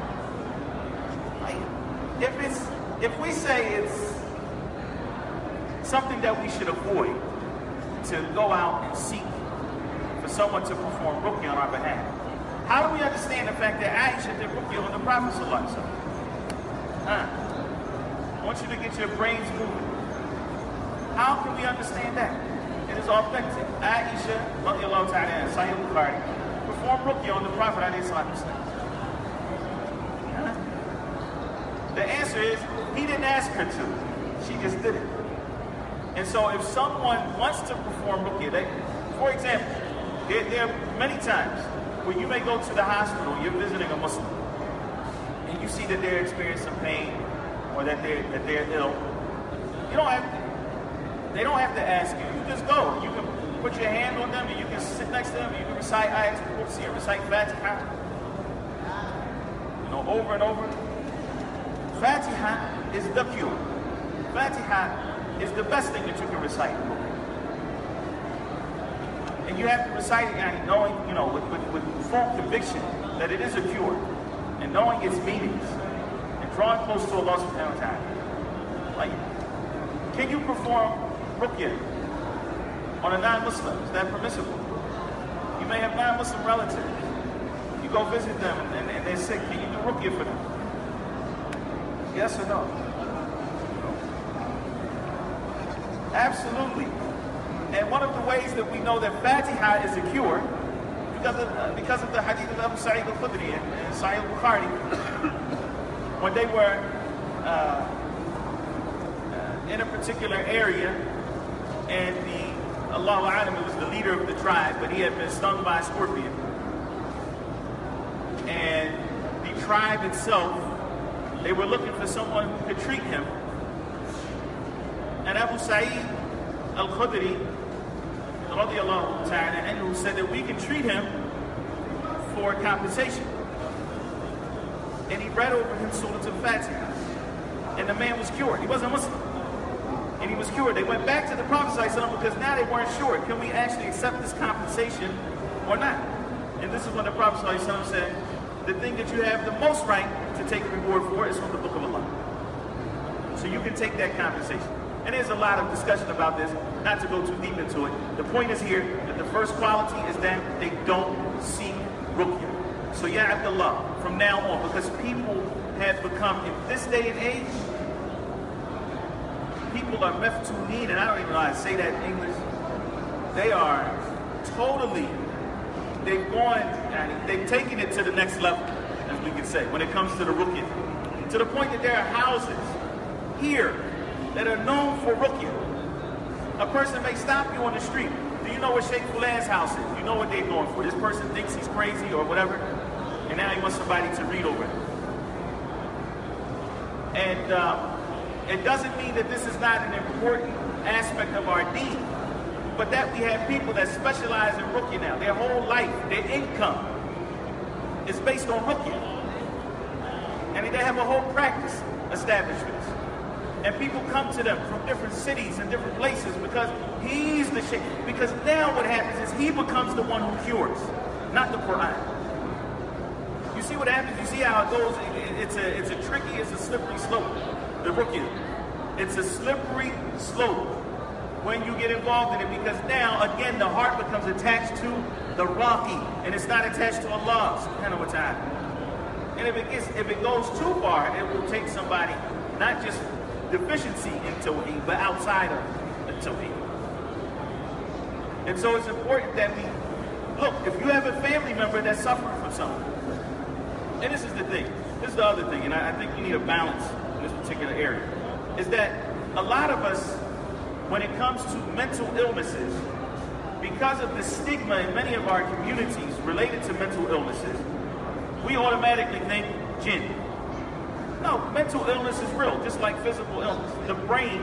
C: If we say it's something that we should avoid, to go out and seek for someone to perform ruqya on our behalf, how do we understand the fact that Aisha did ruqya on the Prophet ﷺ? I want you to get your brains moving. How can we understand that? It is authentic. Aisha, radiallahu ta'ala, Sahih Bukhari, performed ruqya on the Prophet ﷺ. The answer is, he didn't ask her to. She just did it. And so if someone wants to perform ruqya, for example, there are many times where you may go to the hospital, you're visiting a Muslim, and you see that they're experiencing pain or that they're ill. They don't have to ask you. You just go. You can put your hand on them and you can sit next to them and you can recite Ayatul Kursi or recite Fatiha. Over and over. Fatiha is the cure. Fatiha is the best thing that you can recite. And you have to recite it knowing, with full conviction that it is a cure. And knowing its meanings. And drawing close to Allah subhanahu wa ta'ala. Like, can you perform ruqya on a non-Muslim? Is that permissible? You may have non-Muslim relatives. You go visit them and they're sick. Can you do ruqya for them? Yes or no? Absolutely. And one of the ways that we know that Fatiha is a cure, because of the hadith of Abu Sa'id al-Khudri and Sahih Bukhari, when they were in a particular area, and Allahu A'lam, it was the leader of the tribe, but he had been stung by a scorpion. And the tribe itself, they were looking for someone who could treat him. And Abu Sa'id al-Khudri, radiallahu ta'ala anhu, said that we can treat him for compensation. And he read over him Surah Al-Fatiha. And the man was cured. He wasn't Muslim. And he was cured. They went back to the Prophet ﷺ because now they weren't sure. Can we actually accept this compensation or not? And this is when the Prophet ﷺ said, the thing that you have the most right to take reward for is from the Book of Allah. So you can take that compensation. And there's a lot of discussion about this, not to go too deep into it. The point is here that the first quality is that they don't seek ruqya. So ya Abdullah, from now on, because people have become, in this day and age, people are meftuneen, and I don't even know how to say that in English. They are totally, they've taken it to the next level, as we can say, when it comes to the ruqya. To the point that there are houses here that are known for ruqya. A person may stop you on the street. Do you know what Sheikh Fulan's house is? You know what they're going for. This person thinks he's crazy or whatever, and now he wants somebody to read over it. And it doesn't mean that this is not an important aspect of our deen, but that we have people that specialize in ruqya now. Their whole life, their income is based on ruqya. And they have a whole practice establishments. And people come to them from different cities and different places because he's the sheikh. Because now what happens is he becomes the one who cures, not the Quran. You see what happens? You see how it goes? It's a tricky, it's a slippery slope. The ruqya. It's a slippery slope when you get involved in it, because now, again, the heart becomes attached to the Raqi, and it's not attached to Allah subhanahu wa ta'ala. And if it goes too far, it will take somebody not just deficiency in Tawheed, but outside of the Tawheed. And so it's important that we look, if you have a family member that's suffering from something, and this is the thing, this is the other thing, and I think we need a balance in this particular area, is that a lot of us, when it comes to mental illnesses, because of the stigma in many of our communities related to mental illnesses, we automatically think jinn. No, mental illness is real, just like physical illness. The brain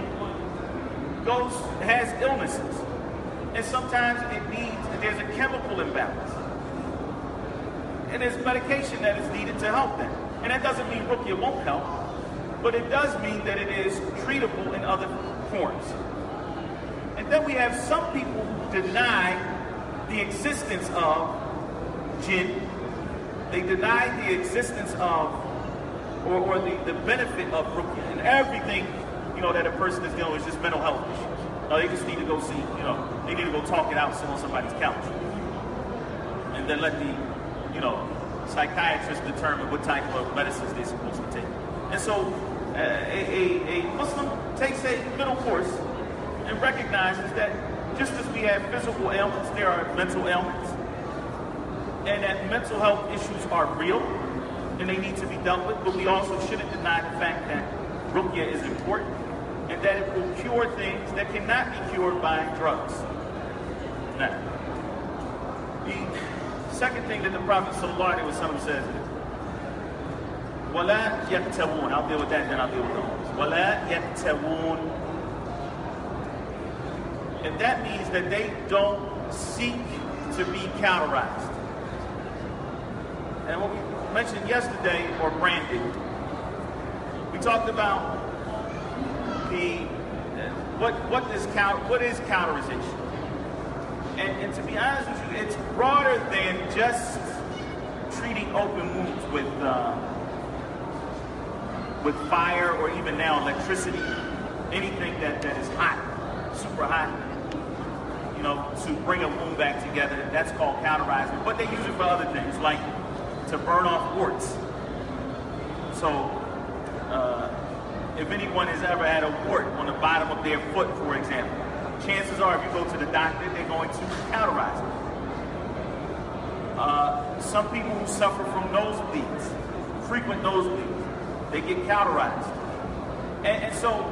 C: has illnesses. And sometimes there's a chemical imbalance. And there's medication that is needed to help them. And that doesn't mean ruqya won't help, but it does mean that it is treatable in other forms. And then we have some people who deny the existence of jinn. They deny the existence of or the benefit of ruqya, and everything, that a person is dealing with is just mental health issues. They just need to go see, they need to go talk it out, sit on somebody's couch. And then let the, psychiatrist determine what type of medicines they're supposed to take. And so a Muslim takes a middle course and recognizes that just as we have physical ailments, there are mental ailments. And that mental health issues are real, and they need to be dealt with, but we also shouldn't deny the fact that ruqya is important, and that it will cure things that cannot be cured by drugs. Now, the second thing that the Prophet ﷺ says is, وَلَا يَكْتَوُونَ. I'll deal with that, then I'll deal with those. وَلَا يَكْتَوُونَ. And that means that they don't seek to be cauterized. And what we mentioned yesterday, or branding, we talked about what is cauterization. And to be honest with you, it's broader than just treating open wounds with fire or even now electricity, anything that is hot, super hot, to bring a wound back together. That's called cauterizing. But they use it for other things, like to burn off warts. So, if anyone has ever had a wart on the bottom of their foot, for example, chances are if you go to the doctor, they're going to cauterize it. Some people who suffer from nosebleeds, frequent nosebleeds, they get cauterized. And so,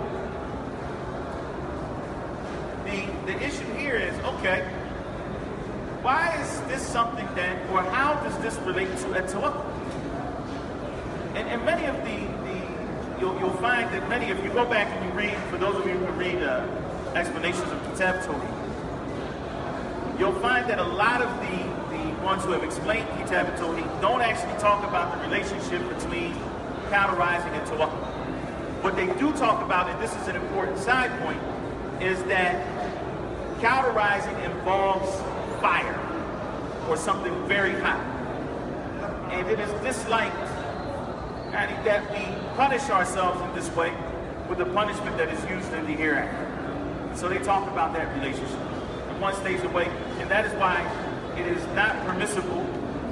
C: the issue here is, okay, why is this something that, or how does this relate to a tawakkul? And many of you'll find that many, if you go back and you read, for those of you who read explanations of Kitab Tawheed, you'll find that a lot of the ones who have explained Kitab al-Tawheed don't actually talk about the relationship between cauterizing and tawakkul. What they do talk about, and this is an important side point, is that cauterizing involves fire or something very hot. And it is disliked that we punish ourselves in this way with the punishment that is used in the hereafter. So they talk about that relationship. And one stays away, and that is why it is not permissible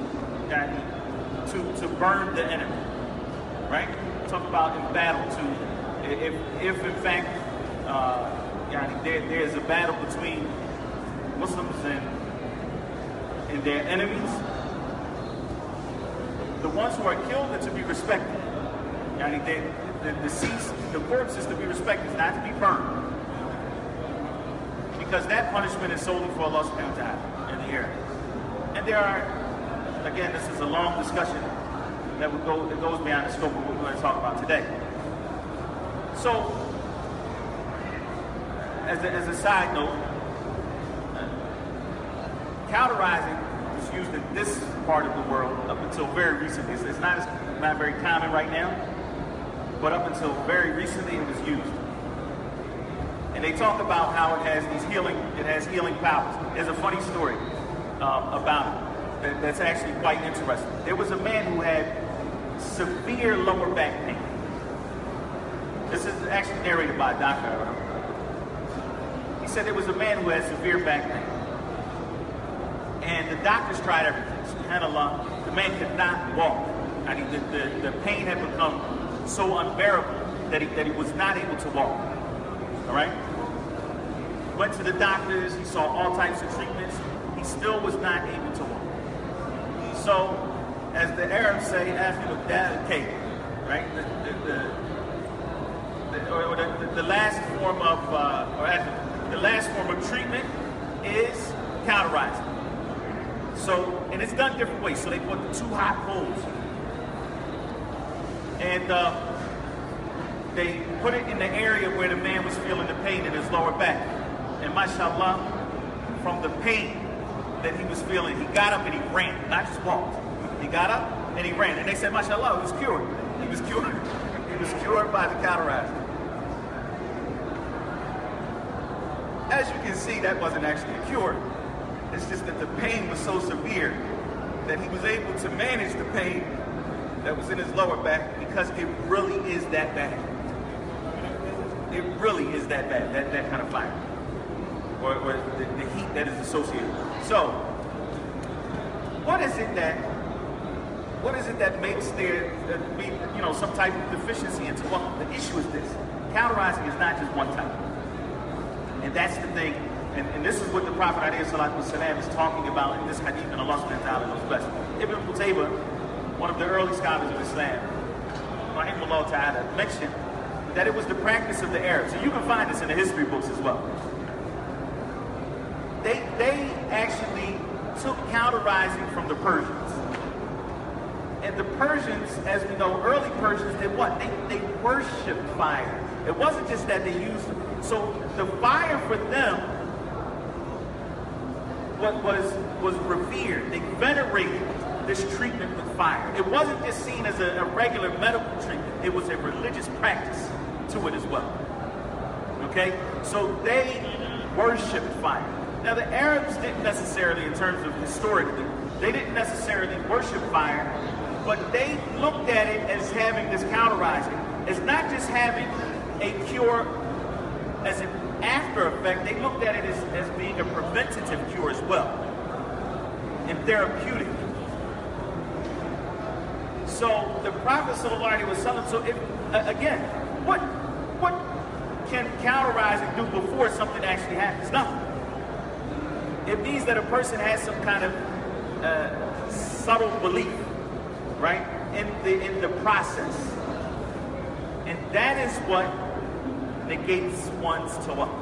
C: to burn the enemy. Right? Talk about in battle too. If in fact there is a battle between Muslims and their enemies, the ones who are killed are to be respected. The deceased, the corpse is to be respected, it's not to be burned. Because that punishment is solely for Allah subhanahu wa ta'ala in the air. And there are, again, this is a long discussion that goes beyond the scope of what we're going to talk about today. So, as a side note, cauterizing was used in this part of the world up until very recently. It's not very common right now, but up until very recently it was used. And they talk about how it has healing powers. There's a funny story about it that's actually quite interesting. There was a man who had severe lower back pain. This is actually narrated by a doctor. He said there was a man who had severe back pain. And the doctors tried everything. SubhanAllah, the man could not walk. I mean, the pain had become so unbearable that he was not able to walk. All right? Went to the doctors, he saw all types of treatments. He still was not able to walk. So, as the Arabs say, after the cake, right? The last form of, the last form of treatment is cauterizing. So, and it's done different ways. So they put the 2 hot coals, and they put it in the area where the man was feeling the pain in his lower back. And mashallah, from the pain that he was feeling, he got up and he ran, not just walked. He got up and he ran. And they said, mashallah, he was cured. He was cured. He was cured by the cauterizing. As you can see, that wasn't actually a cure. It's just that the pain was so severe that he was able to manage the pain that was in his lower back, because it really is that bad. It really is that bad, that kind of fire. Or the heat that is associated. So, what is it that makes there be, some type of deficiency into what the issue is? This cauterizing is not just one type, and that's the thing. And this is what the Prophet ﷺ is talking about in this hadith, and Allah subhanahu wa ta'ala knows best. Ibn Qutaybah, one of the early scholars of Islam, rahimahullah ta'ala, mentioned that it was the practice of the Arabs. So you can find this in the history books as well. They actually took cauterizing from the Persians. And the Persians, as we know, early Persians did what? They worshipped fire. It wasn't just that they used it. So the fire for them was revered. They venerated this treatment with fire. It wasn't just seen as a regular medical treatment. It was a religious practice to it as well. Okay? So they worshipped fire. Now the Arabs didn't necessarily, in terms of historically, they didn't necessarily worship fire, but they looked at it as having this cauterizing. It's not just having a cure as an after effect, they looked at it as being a preventative cure as well, and therapeutic. So the Prophet ﷺ, so if, again, what can cauterizing do before something actually happens? Nothing. It means that a person has some kind of subtle belief, right, in the process, and that is what negates one's tawakkul.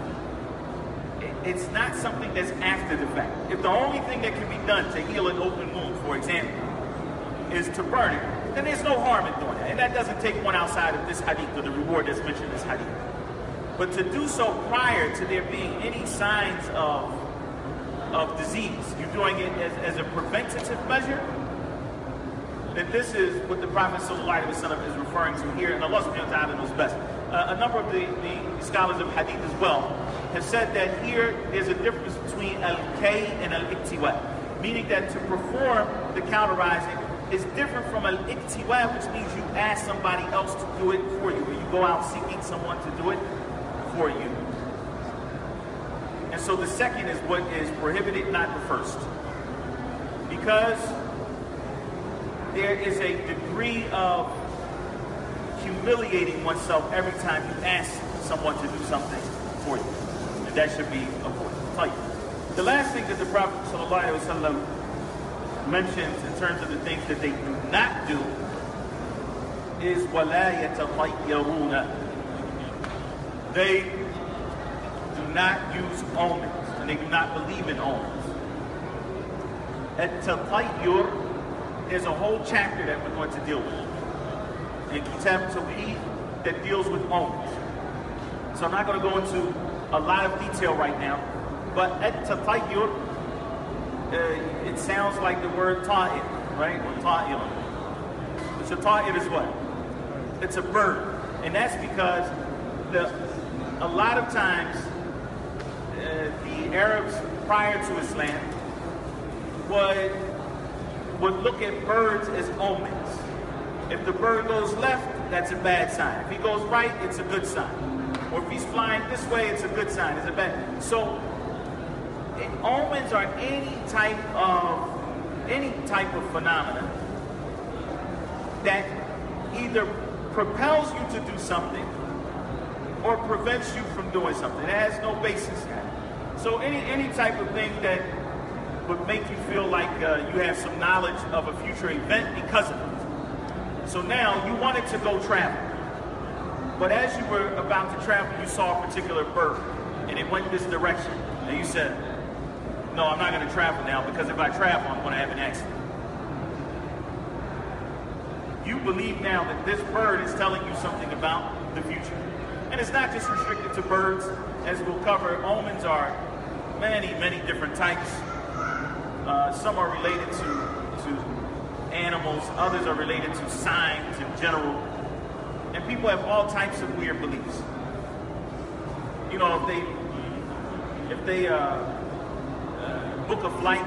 C: It's not something that's after the fact. If the only thing that can be done to heal an open wound, for example, is to burn it, then there's no harm in doing that. And that doesn't take one outside of this hadith or the reward that's mentioned in this hadith. But to do so prior to there being any signs of of disease, you're doing it as a preventative measure, then this is what the Prophet ﷺ is referring to here, and Allah subhanahu wa ta'ala knows best. A number of the scholars of hadith as well have said that here there's a difference between al-kay and al-iktiwa, meaning that to perform the cauterizing is different from al-iktiwa, which means you ask somebody else to do it for you, or you go out seeking someone to do it for you. And so the second is what is prohibited, not the first. Because there is a degree of humiliating oneself every time you ask someone to do something for you. And that should be avoided. The last thing that the Prophet ﷺ mentions in terms of the things that they do not do is وَلَا يَتَطَيَّرُونَ. They do not use omens, and they do not believe in omens. At Tatayyur, there's a whole chapter that we're going to deal with in Kitab Tawheed that deals with omens. So I'm not going to go into a lot of detail right now, but at Tatayyur, it sounds like the word ta'ir, right? Or ta'ir. So ta'ir is what? It's a bird. And that's because a lot of times the Arabs prior to Islam would look at birds as omens. If the bird goes left, that's a bad sign. If he goes right, it's a good sign. Or if he's flying this way, it's a good sign. It's a bad. So omens are any type of phenomena that either propels you to do something or prevents you from doing something. It has no basis. So any type of thing that would make you feel like you have some knowledge of a future event because of it. So now you wanted to go travel, but as you were about to travel, you saw a particular bird and it went this direction, and you said, no, I'm not going to travel now, because if I travel, I'm going to have an accident. You believe now that this bird is telling you something about the future. And it's not just restricted to birds. As we'll cover, omens are many, many different types. Some are related to animals, others are related to signs in general. And people have all types of weird beliefs. You know, if they book a flight,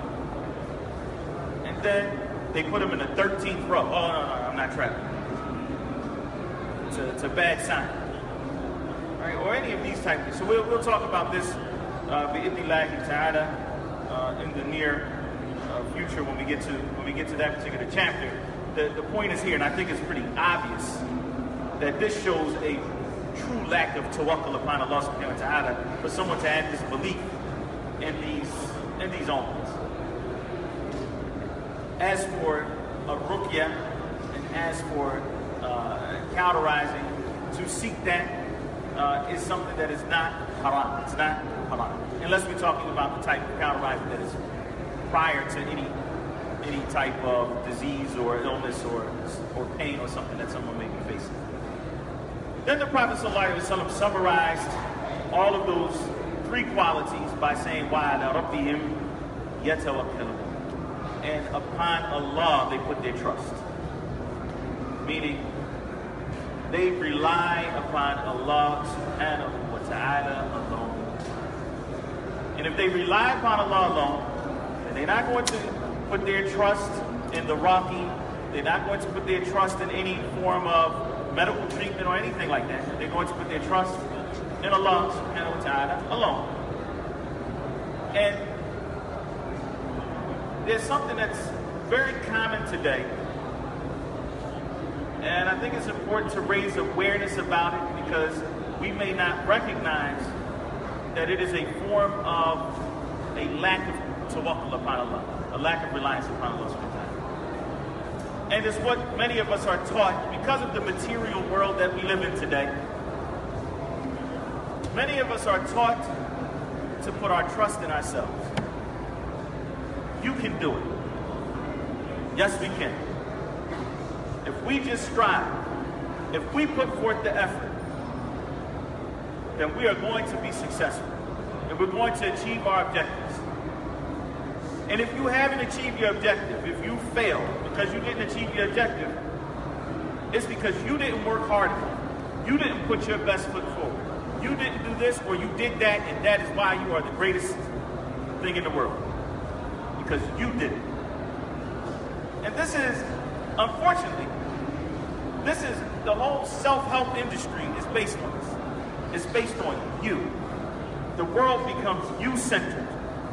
C: and then they put them in the 13th row. Oh, no, I'm not traveling. It's a bad sign. Right? Or any of these types of things. So we'll talk about this bi'idhnillahi ta'ala in the near future when we get to that particular chapter. The point is here, and I think it's pretty obvious, that this shows a true lack of tawakkul upon Allah subhanahu wa ta'ala for someone to have this belief in these omens. As for a ruqya, and as for cauterizing, to seek that is something that is not haram. It's not haram. Unless we're talking about the type of cauterizing that is prior to any type of disease or illness or pain or something that someone may be facing. Then the Prophet ﷺ summarized all of those three qualities by saying, وَعَلَىٰ رَبِّهِمْ يَتَوَكَّلُونَ. And upon Allah they put their trust. Meaning, they rely upon Allah subhanahu wa ta'ala alone. And if they rely upon Allah alone, then they're not going to put their trust in the rocky, they're not going to put their trust in any form of medical treatment or anything like that. They're going to put their trust in Allah subhanahu wa ta'ala alone. And there's something that's very common today, and I think it's important to raise awareness about it, because we may not recognize that it is a form of a lack of tawakkul upon Allah, a lack of reliance upon Allah subhanahu wa ta'ala. And it's what many of us are taught because of the material world that we live in today. Many of us are taught to put our trust in ourselves. You can do it. Yes, we can. If we just strive, if we put forth the effort, then we are going to be successful. And we're going to achieve our objectives. And if you haven't achieved your objective, if you failed because you didn't achieve your objective, it's because you didn't work hard enough. You didn't put your best foot forward. You didn't do this or you did that, and that is why you are the greatest thing in the world. Because you did it. And this is, unfortunately, this is the whole self-help industry is based on this. It's based on you. The world becomes you-centered.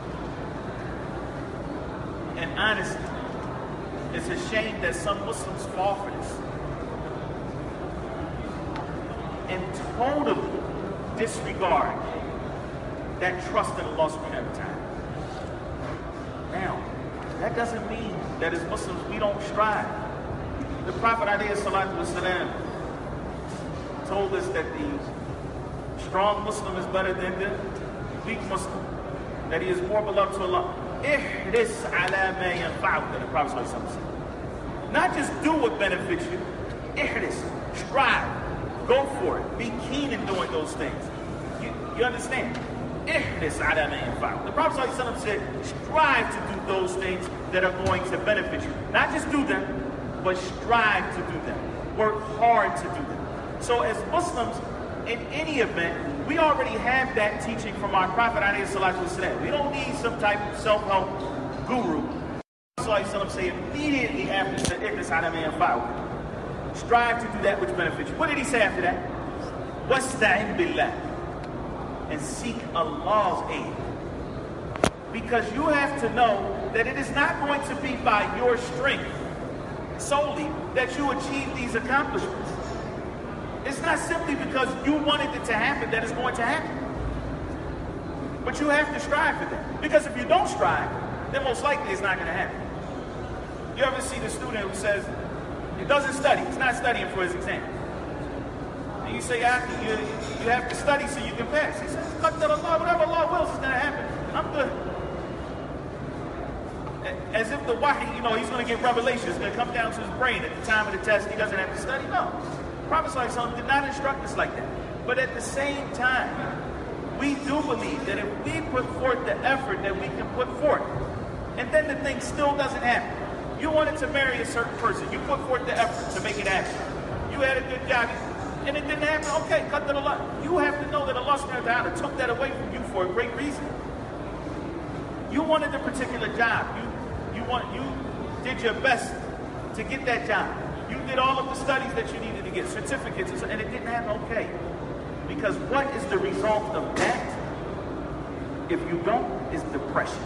C: And honestly, it's a shame that some Muslims fall for this and totally disregard that trust in Allah subhanahu wa ta'ala. Now, that doesn't mean that as Muslims we don't strive. The Prophet ﷺ told us that the strong Muslim is better than the weak Muslim, that he is more beloved to Allah. Ihris ala ma yanfa'uka, the Prophet ﷺ said. Not just do what benefits you, ihris, strive, go for it, be keen in doing those things. You understand? Ihris ala ma yanfa'uka. The Prophet ﷺ said, strive to do those things that are going to benefit you. Not just do them, but strive to do them. Work hard to do them. So as Muslims, in any event, we already have that teaching from our Prophet ﷺ. We don't need some type of self-help guru. ﷺ say immediately after the Ihris ala ma yanfa'uka, strive to do that which benefits you. What did he say after that? Wasta'in billah. And seek Allah's aid. Because you have to know that it is not going to be by your strength solely that you achieve these accomplishments. It's not simply because you wanted it to happen that it's going to happen. But you have to strive for that. Because if you don't strive, then most likely it's not going to happen. You ever see the student who says, he doesn't study, he's not studying for his exam. And you say, you have to study so you can pass. He says, whatever Allah wills is going to happen. I'm good. As if the wahi, he's going to get revelation. It's going to come down to his brain at the time of the test. He doesn't have to study. No. Prophet ﷺ did not instruct us like that. But at the same time, we do believe that if we put forth the effort that we can put forth, and then the thing still doesn't happen. You wanted to marry a certain person. You put forth the effort to make it happen. You had a good job, and it didn't happen. Okay, cut to the lot. You have to know that Allah subhanahu wa ta'ala took that away from you for a great reason. You wanted a particular job. You did your best to get that job. You did all of the studies that you needed to get, certificates, and it didn't happen. Okay. Because what is the result of that? If you don't, is depression.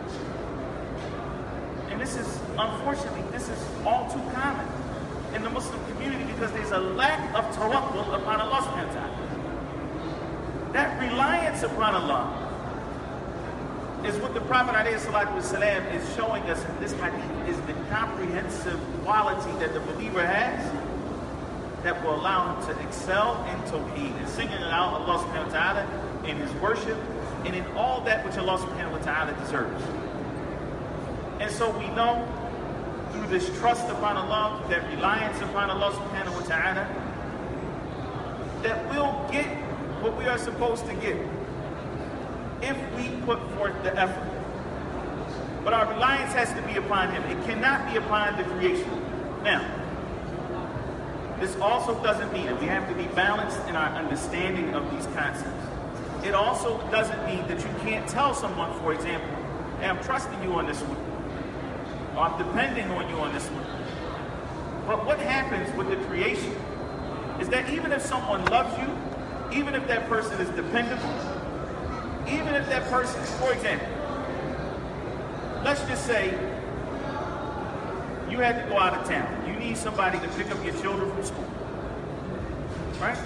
C: And this is, unfortunately, this is all too common in the Muslim community because there's a lack of tawakkul upon Allah subhanahu wa ta'ala. That reliance upon Allah is what the Prophet ﷺ is showing us in this hadith, is the comprehensive quality that the believer has that will allow him to excel in tawheed and singing out Allah subhanahu wa ta'ala in his worship and in all that which Allah subhanahu wa ta'ala deserves. And so we know through this trust upon Allah, through that reliance upon Allah subhanahu wa ta'ala, that we'll get what we are supposed to get if we put forth the effort. But our reliance has to be upon Him. It cannot be upon the creation. Now, this also doesn't mean that we have to be balanced in our understanding of these concepts. It also doesn't mean that you can't tell someone, for example, hey, I'm trusting you on this one, or I'm depending on you on this one. But what happens with the creation is that even if someone loves you, even if that person is dependable, even if that person, for example, let's just say you had to go out of town. You need somebody to pick up your children from school, right?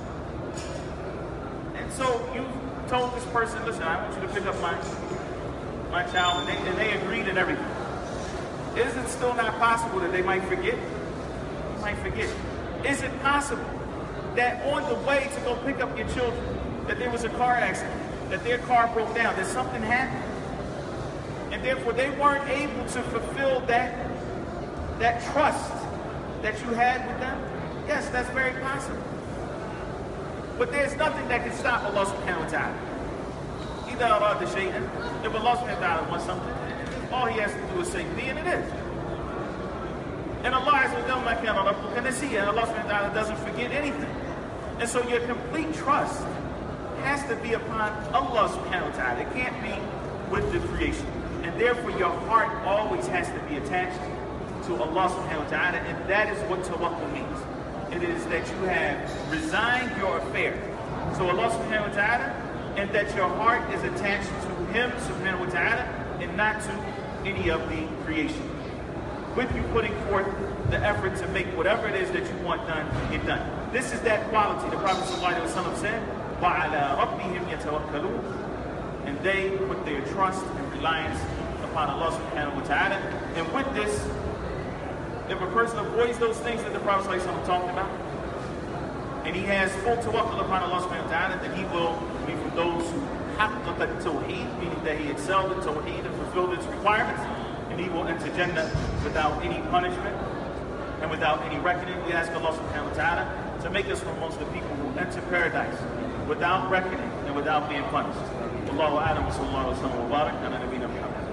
C: And so you told this person, listen, I want you to pick up my child, and they agreed and everything. Is it still not possible that they might forget? They might forget. Is it possible that on the way to go pick up your children, that there was a car accident, that their car broke down, that something happened, and therefore they weren't able to fulfill that trust that you had with them? Yes, that's very possible. But there's nothing that can stop Allah subhanahu wa ta'ala. If Allah subhanahu wa ta'ala wants something, all He to do is say me, and it is. And Allah Azza wa Jalla, Allah subhanahu wa ta'ala doesn't forget anything. And so your complete trust has to be upon Allah subhanahu wa ta'ala. It can't be with the creation. And therefore your heart always has to be attached to Allah subhanahu wa ta'ala, and that is what tawakkul means. It is that you have resigned your affair to Allah subhanahu wa ta'ala, and that your heart is attached to Him subhanahu wa ta'ala, and not to any of the creation. With you putting forth the effort to make whatever it is that you want done, get done. This is that quality. The Prophet ﷺ said, وَعَلَىٰ رَبِّهِمْ يَتَوَكَّلُونَ, and they put their trust and reliance upon Allah subhanahu wa ta'ala. And with this, if a person avoids those things that the Prophet ﷺ talked about, and he has full tawakkul upon Allah subhanahu wa ta'ala, then he will be from those who haqqaqat tawheed, meaning that he excelled in tawheed and fulfilled its requirements, and he will enter Jannah without any punishment and without any reckoning. We ask Allah subhanahu wa ta'ala to make us from amongst the people who enter paradise without reckoning and without being punished. Wallahu a'lam, sallallahu alaihi wa barak, ala nabiyyina Muhammad.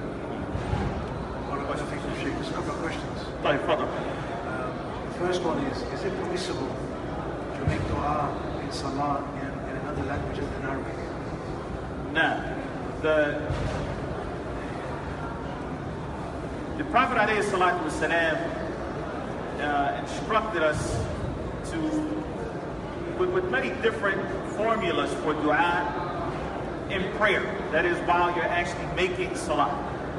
D: Just a couple of questions.
C: The
D: first one is it permissible to make dua in salah in another language than Arabic?
C: Now, the Prophet alayhi salatu wasalam instructed us with many different formulas for dua in prayer. That is, while you're actually making salah.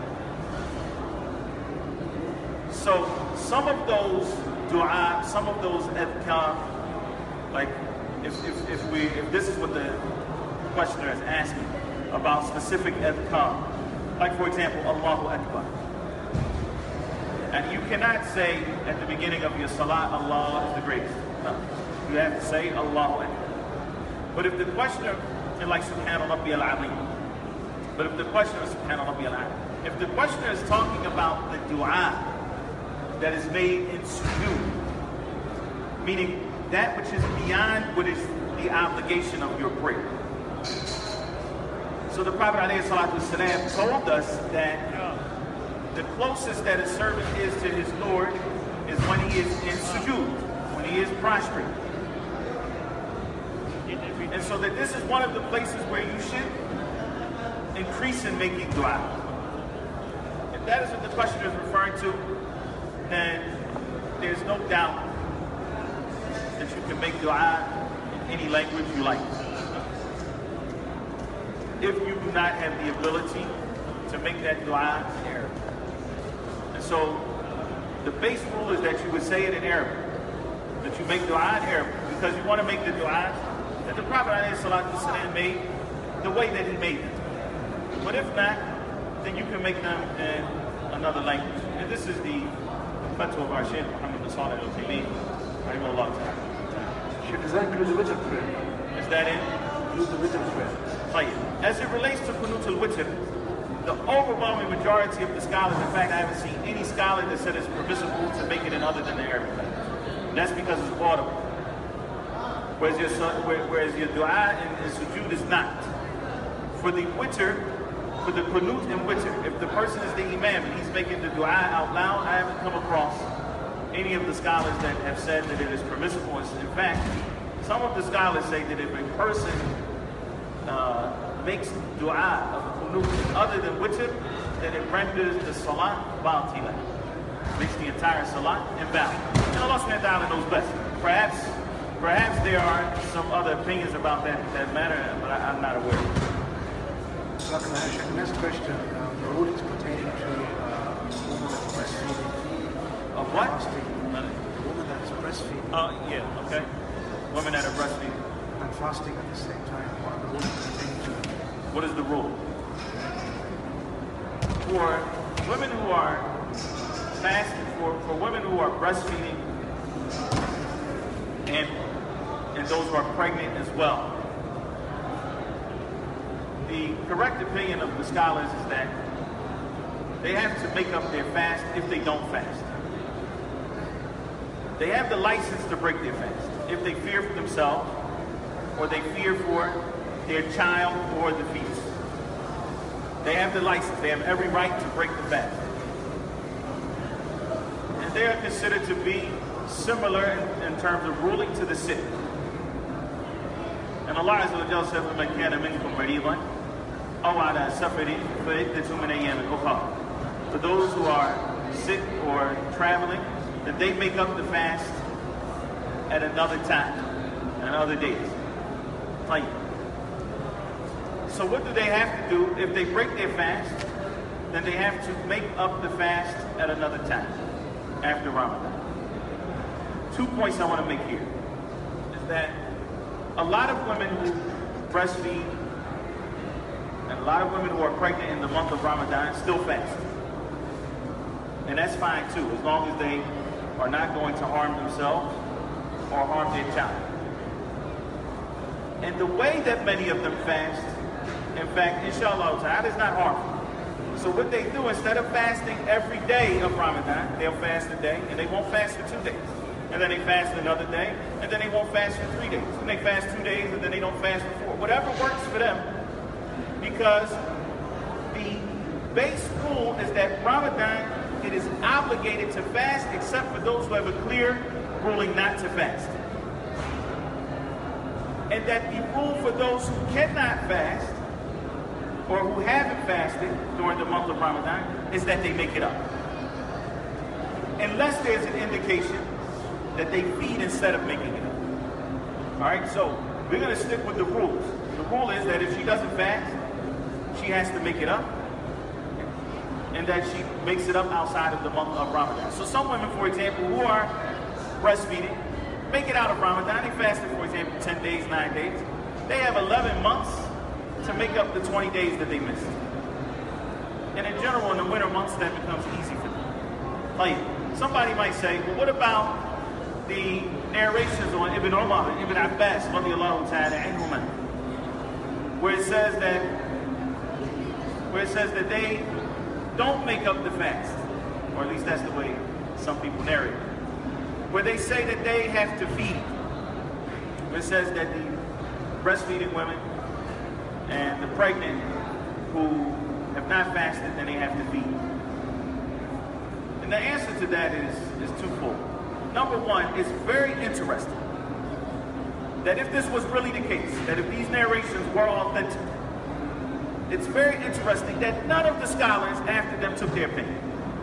C: So some of those dua, some of those adhkar, like if this is what the questioner is asking about specific adhkar, like for example, Allahu Akbar. And you cannot say at the beginning of your salah, Allah is the greatest. No. You have to say Allahu Akbar. But if the questioner, like Subhana Rabbi al-Azim, but if the questioner is Subhana Rabbi al-Azim, if the questioner is talking about the dua that is made in sujood, meaning that which is beyond what is the obligation of your prayer. So the Prophet ﷺ told us that the closest that a servant is to his Lord is when he is in sujood, when he is prostrate. And so that this is one of the places where you should increase in making dua. If that is what the questioner is referring to, then there's no doubt that you can make dua in any language you like. If you do not have the ability to make that dua in Arabic. And so the base rule is that you would say it in Arabic, that you make dua in Arabic, because you want to make the dua that the Prophet ﷺ made the way that he made them. But if not, then you can make them in another language. And this is the fatwa of our Shaykh Muhammad bin Salih al-Uthaymeen, rahimahullah ta'ala.
D: Should does that include the witr prayer?
C: Is that it?
D: Include the witr prayer.
C: As it relates to Qunut al-Witr, the overwhelming majority of the scholars, in fact, I haven't seen any scholar that said it's permissible to make it in other than the Arabic language. That's because it's audible. Whereas your dua in sujood is not. For the witr, for the qunut and witr, if the person is the imam and he's making the dua out loud, I haven't come across any of the scholars that have said that it is permissible. In fact, some of the scholars say that if a person makes dua of qunut other than witr, then it renders the salah batila. Makes the entire salah invalid. And Allah subhanahu wa ta'ala knows best. Perhaps there are some other opinions about that matter, but I'm not aware.
D: The next question, the rulings pertaining to women that's breastfeeding.
C: Of what?
D: Fasting. The woman that's breastfeeding.
C: Yeah, okay. Women that are breastfeeding.
D: And fasting at the same time. What are the rulings pertaining to that?
C: What is the rule? For women who are fasting, for women who are breastfeeding, and those who are pregnant as well, the correct opinion of the scholars is that they have to make up their fast if they don't fast. They have the license to break their fast if they fear for themselves, or they fear for their child or the fetus. They have the license. They have every right to break the fast. they are considered to be similar in terms of ruling to the sick. And Allah Azza wa Jalla said, فَمَنْ كَانَ مِنْكُمْ مَرِيضًا أَوْ عَلَى سَفَرٍ فَعِدَّةٌ مِنْ أَيَّامٍ أُخَرَ. For those who are sick or traveling, that they make up the fast at another time, and other days. Like, so what do they have to do? If they break their fast, then they have to make up the fast at another time, after Ramadan. 2 points I want to make here is that a lot of women who breastfeed and a lot of women who are pregnant in the month of Ramadan still fast. And that's fine too, as long as they are not going to harm themselves or harm their child. And the way that many of them fast, in fact, inshallah ta'ala, is not harmful. So what they do, instead of fasting every day of Ramadan, they'll fast a day, and they won't fast for 2 days. And then they fast another day, and then they won't fast for 3 days. And they fast 2 days, and then they don't fast for 4. Whatever works for them, because the base rule is that Ramadan, it is obligated to fast except for those who have a clear ruling not to fast. And that the rule for those who cannot fast or who haven't fasted during the month of Ramadan is that they make it up. Unless there's an indication that they feed instead of making it up. All right, so we're going to stick with the rules. The rule is that if she doesn't fast, she has to make it up, and that she makes it up outside of the month of Ramadan. So some women, for example, who are breastfeeding, make it out of Ramadan. They fasted, for example, 10 days, 9 days. They have 11 months to make up the 20 days that they missed. And in general, in the winter months, that becomes easy for them. Like, somebody might say, well, what about the narrations on Ibn Umar and Ibn Abbas, radiallahu ta'ala anhuma, where it says that they don't make up the fast, or at least that's the way some people narrate it, where they say that they have to feed. Where it says that the breastfeeding women and the pregnant who have not fasted, then they have to feed. And the answer to that is twofold. Number one, it's very interesting that if this was really the case, that if these narrations were authentic, it's very interesting that none of the scholars after them took their opinion.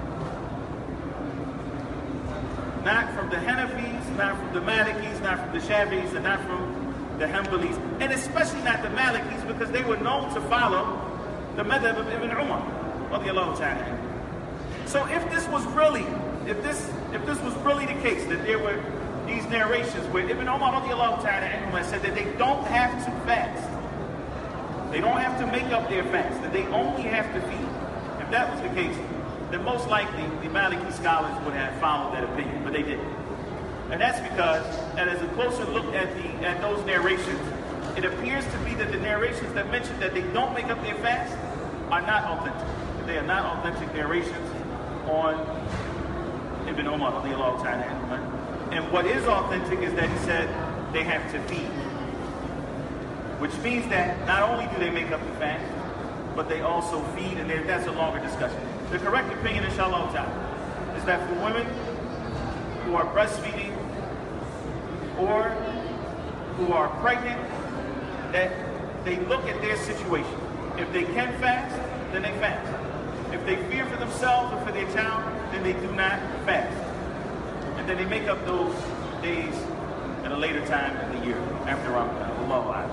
C: Not from the Hanafis, not from the Malikis, not from the Shafi'is, and not from the Hanbalis, and especially not the Malikis, because they were known to follow the madhab of Ibn Umar, radiallahu ta'ala. So if this was really the case, that there were these narrations where Ibn Umar radiallahu ta'ala said that they don't have to fast, they don't have to make up their fast, that they only have to feed. If that was the case, then most likely the Maliki scholars would have followed that opinion, but they didn't. And that's because, and as a closer look at those narrations, it appears to be that the narrations that mention that they don't make up their fast are not authentic. They are not authentic narrations on Ibn Umar radiallahu ta'ala. And what is authentic is that he said they have to feed. Which means that not only do they make up the fast, but they also feed, and that's a longer discussion. The correct opinion, inshallah ta'ala, is that for women who are breastfeeding or who are pregnant, that they look at their situation. If they can fast, then they fast. If they fear for themselves or for their child, then they do not fast. And then they make up those days at a later time in the year, after Ramadan. Allahu Akbar.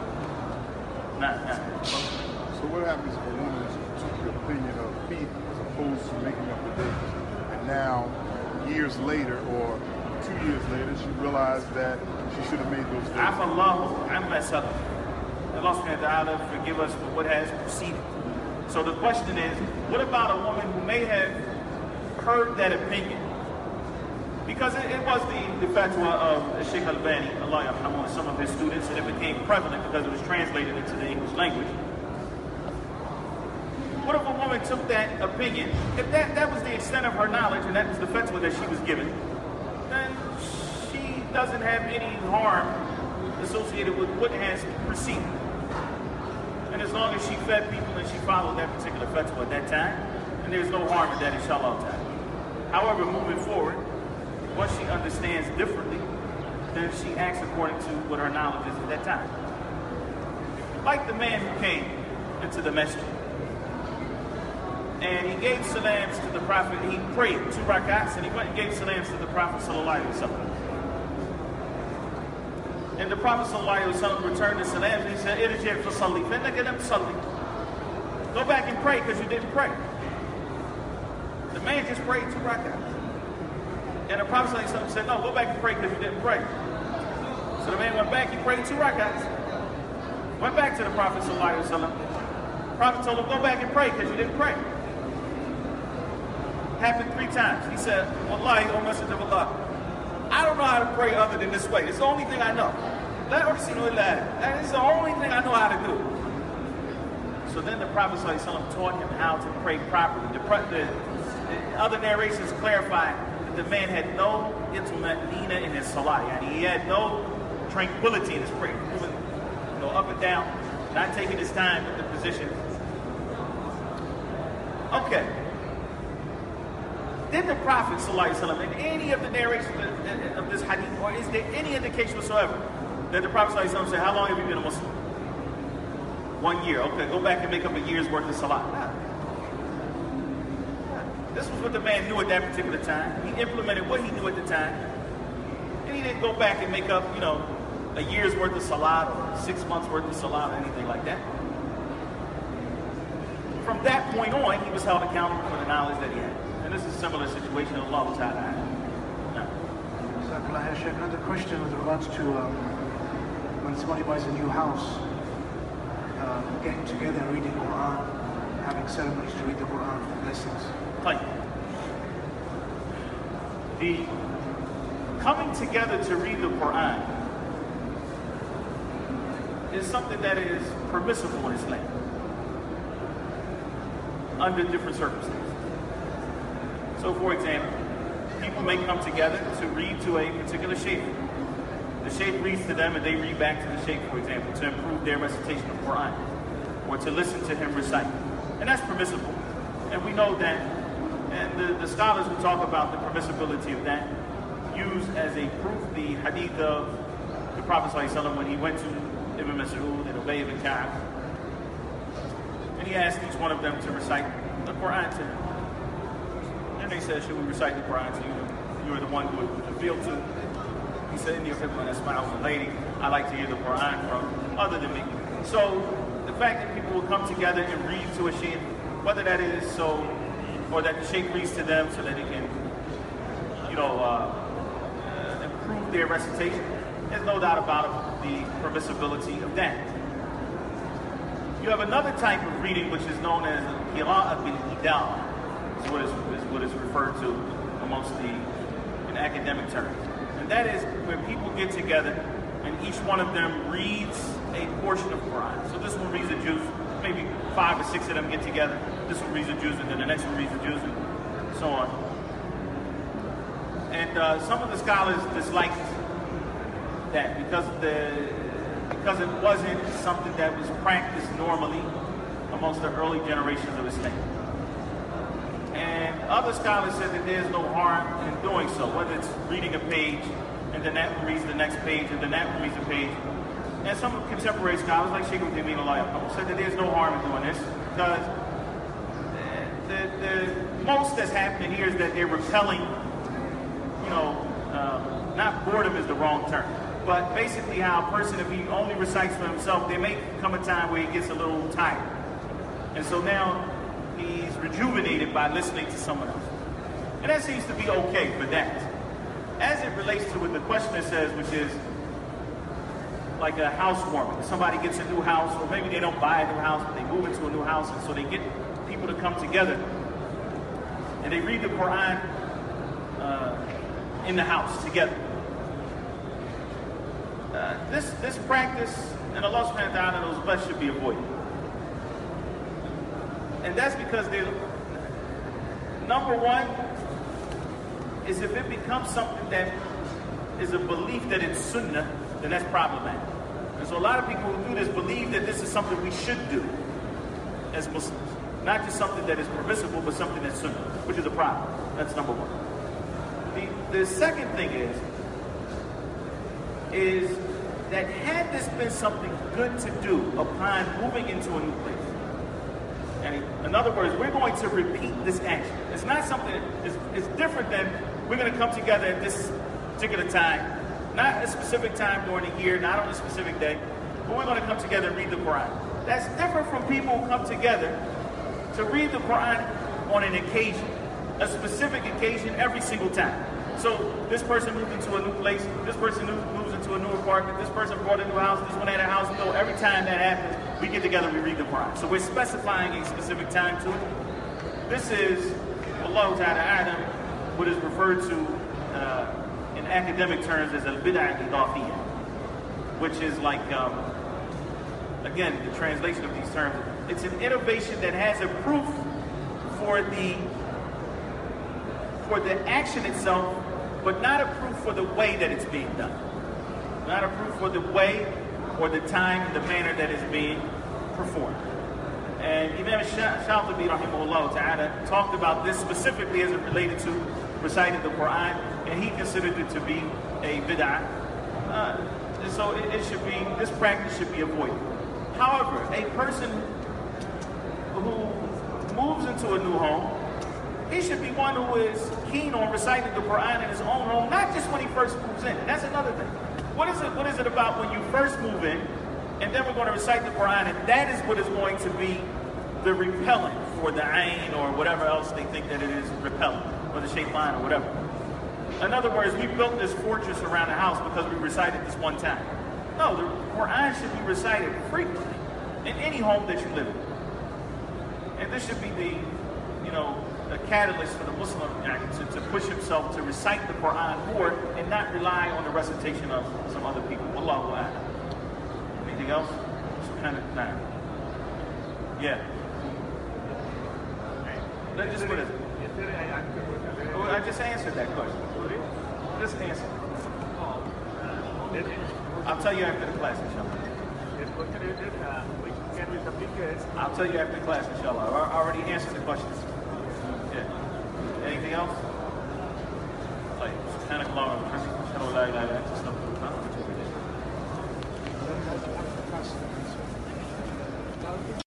E: So what happens if a woman took the opinion of feeding as opposed to making up the days, and now, years later or 2 years later, she realized that she should have made those days?
C: Afallahu amma salaf. Allah subhanahu wa ta'ala forgive us for what has preceded. So the question is, what about a woman who may have heard that opinion? Because it was the fatwa of Sheikh Albani, Allah yarhamu, and some of his students, and it became prevalent because it was translated into the English language. What if a woman took that opinion, if that was the extent of her knowledge, and that was the fatwa that she was given, then she doesn't have any harm associated with what has preceded. And as long as she fed people and she followed that particular fatwa at that time, then there's no harm in that, inshallah ta'ala. However, moving forward, once she understands differently, then she acts according to what her knowledge is at that time. Like the man who came into the masjid, and he gave salams to the Prophet. He prayed 2 rak'ahs, and he went and gave salams to the Prophet sallallahu alaihi wasallam. And the Prophet sallallahu alaihi wasallam returned the salams, and he said, "Irji' fa salli, fa innaka lam tusalli." Go back and pray because you didn't pray. The man just prayed 2 rak'ahs. And the Prophet sallallahu alaihi wasallam said, "No, go back and pray because you didn't pray." So the man went back, he prayed 2 rak'ahs. Went back to the Prophet sallallahu alaihi wasallam. The Prophet told him, "Go back and pray because you didn't pray." Happened 3 times. He said, "Wallahi, O Messenger of Allah, I don't know how to pray other than this way. It's the only thing I know. That is the only thing I know how to do." So then the Prophet ﷺ taught him how to pray properly. The other narrations clarify that the man had no itma'nina in his salah. And he had no tranquility in his prayer. Moving up and down, not taking his time with the position. Okay. Did the Prophet ﷺ, in any of the narrations of this hadith, or is there any indication whatsoever that the Prophet ﷺ said, "How long have you been a Muslim?" 1 year. Okay, go back and make up a year's worth of salah. This was what the man knew at that particular time. He implemented what he knew at the time. And he didn't go back and make up, a year's worth of salah or 6 months worth of salah or anything like that. From that point on, he was held accountable for the knowledge that he had. And this is a similar situation in Allah Ta'ala.
D: Another question with regards to when somebody buys a new house, getting together and reading Quran, having ceremonies to read the Quran, blessings.
C: Right. The coming together to read the Quran is something that is permissible in Islam under different circumstances. So, for example, people may come together to read to a particular shaykh. The shaykh reads to them and they read back to the shaykh, for example, to improve their recitation of Quran or to listen to him recite. And that's permissible. And we know that, and the scholars who talk about the permissibility of that use as a proof the hadith of the Prophet ﷺ when he went to Ibn Mas'ud and Ubay ibn Ka'b. And he asked each one of them to recite the Quran to him. And they said, "Should we recite the Quran to you? You are the one who would appeal to." He said, "In your khidmah, that's my own lady. I like to hear the Quran from other than me." So the fact that people will come together and read to a sheikh, whether that is so, or that the sheikh reads to them so that they can, improve their recitation, there's no doubt about the permissibility of that. You have another type of reading which is known as qira'at bil-idal, is what is referred to amongst in academic terms. And that is where people get together and each one of them reads a portion of Quran. So this one reads a juz, maybe 5 or 6 of them get together. This one reads a juz, and then the next one reads a juz, and so on. And some of the scholars disliked that because it wasn't something that was practiced normally amongst the early generations of Islam. And other scholars said that there's no harm in doing so, whether it's reading a page and then that one reads the next page and then that one reads a page. And some contemporary scholars like Sheikh Uthaymeen said that there's no harm in doing this because the most that's happening here is that they're repelling, not boredom is the wrong term, but basically how a person, if he only recites for himself, there may come a time where he gets a little tired. And so now he's rejuvenated by listening to someone else. And that seems to be okay for that. As it relates to what the questioner says, which is like a housewarming. Somebody gets a new house, or maybe they don't buy a new house, but they move into a new house, and so they get people to come together and they read the Quran in the house together. This practice, and Allah subhanahu wa ta'ala knows best, should be avoided. And that's because number one is if it becomes something that is a belief that it's sunnah, then that's problematic. And so a lot of people who do this believe that this is something we should do as Muslims. Not just something that is permissible, but something that's sunnah, which is a problem. That's number one. The second thing is that had this been something good to do upon moving into a new place, and in other words, we're going to repeat this action. It's not something, it's different than we're going to come together at this particular time, not a specific time during the year, not on a specific day, but we're going to come together and read the Quran. That's different from people who come together to read the Quran on an occasion, a specific occasion every single time. So this person moved into a new place, this person moves into a new apartment, this person bought a new house, this one had a house. So every time that happens, we get together, we read the Quran. So we're specifying a specific time to it. This is, Wallahu ta'ala a'lam, what is referred to in academic terms as al-bid'ah al-idafiyya, which is like, again, the translation of these terms. It's an innovation that has a proof for the action itself, but not a proof for the way that it's being done. Not a proof for the way or the time, the manner that it's being performed. And Imam Shatibi rahimahullah ta'ala talked about this specifically as it related to reciting the Quran, and he considered it to be a bid'ah. So it should be, this practice should be avoided. However, a person who moves into a new home, he should be one who is keen on reciting the Quran in his own home, not just when he first moves in. And that's another thing. What is it about when you first move in, and then we're going to recite the Quran, and that is what is going to be the repellent for the ayn or whatever else they think that it is repellent, or the shaitan or whatever. In other words, we built this fortress around the house because we recited this one time. No, the Quran should be recited frequently in any home that you live in. And this should be the catalyst for the Muslim to push himself to recite the Quran more and not rely on the recitation of some other people. Wallahu a'lam. Anything else? Kind of, nah. Yeah. Let's just put it. I just answered that question. Just answer. I'll tell you after the class, inshallah. I'll tell you after the class, inshallah. I already answered the questions.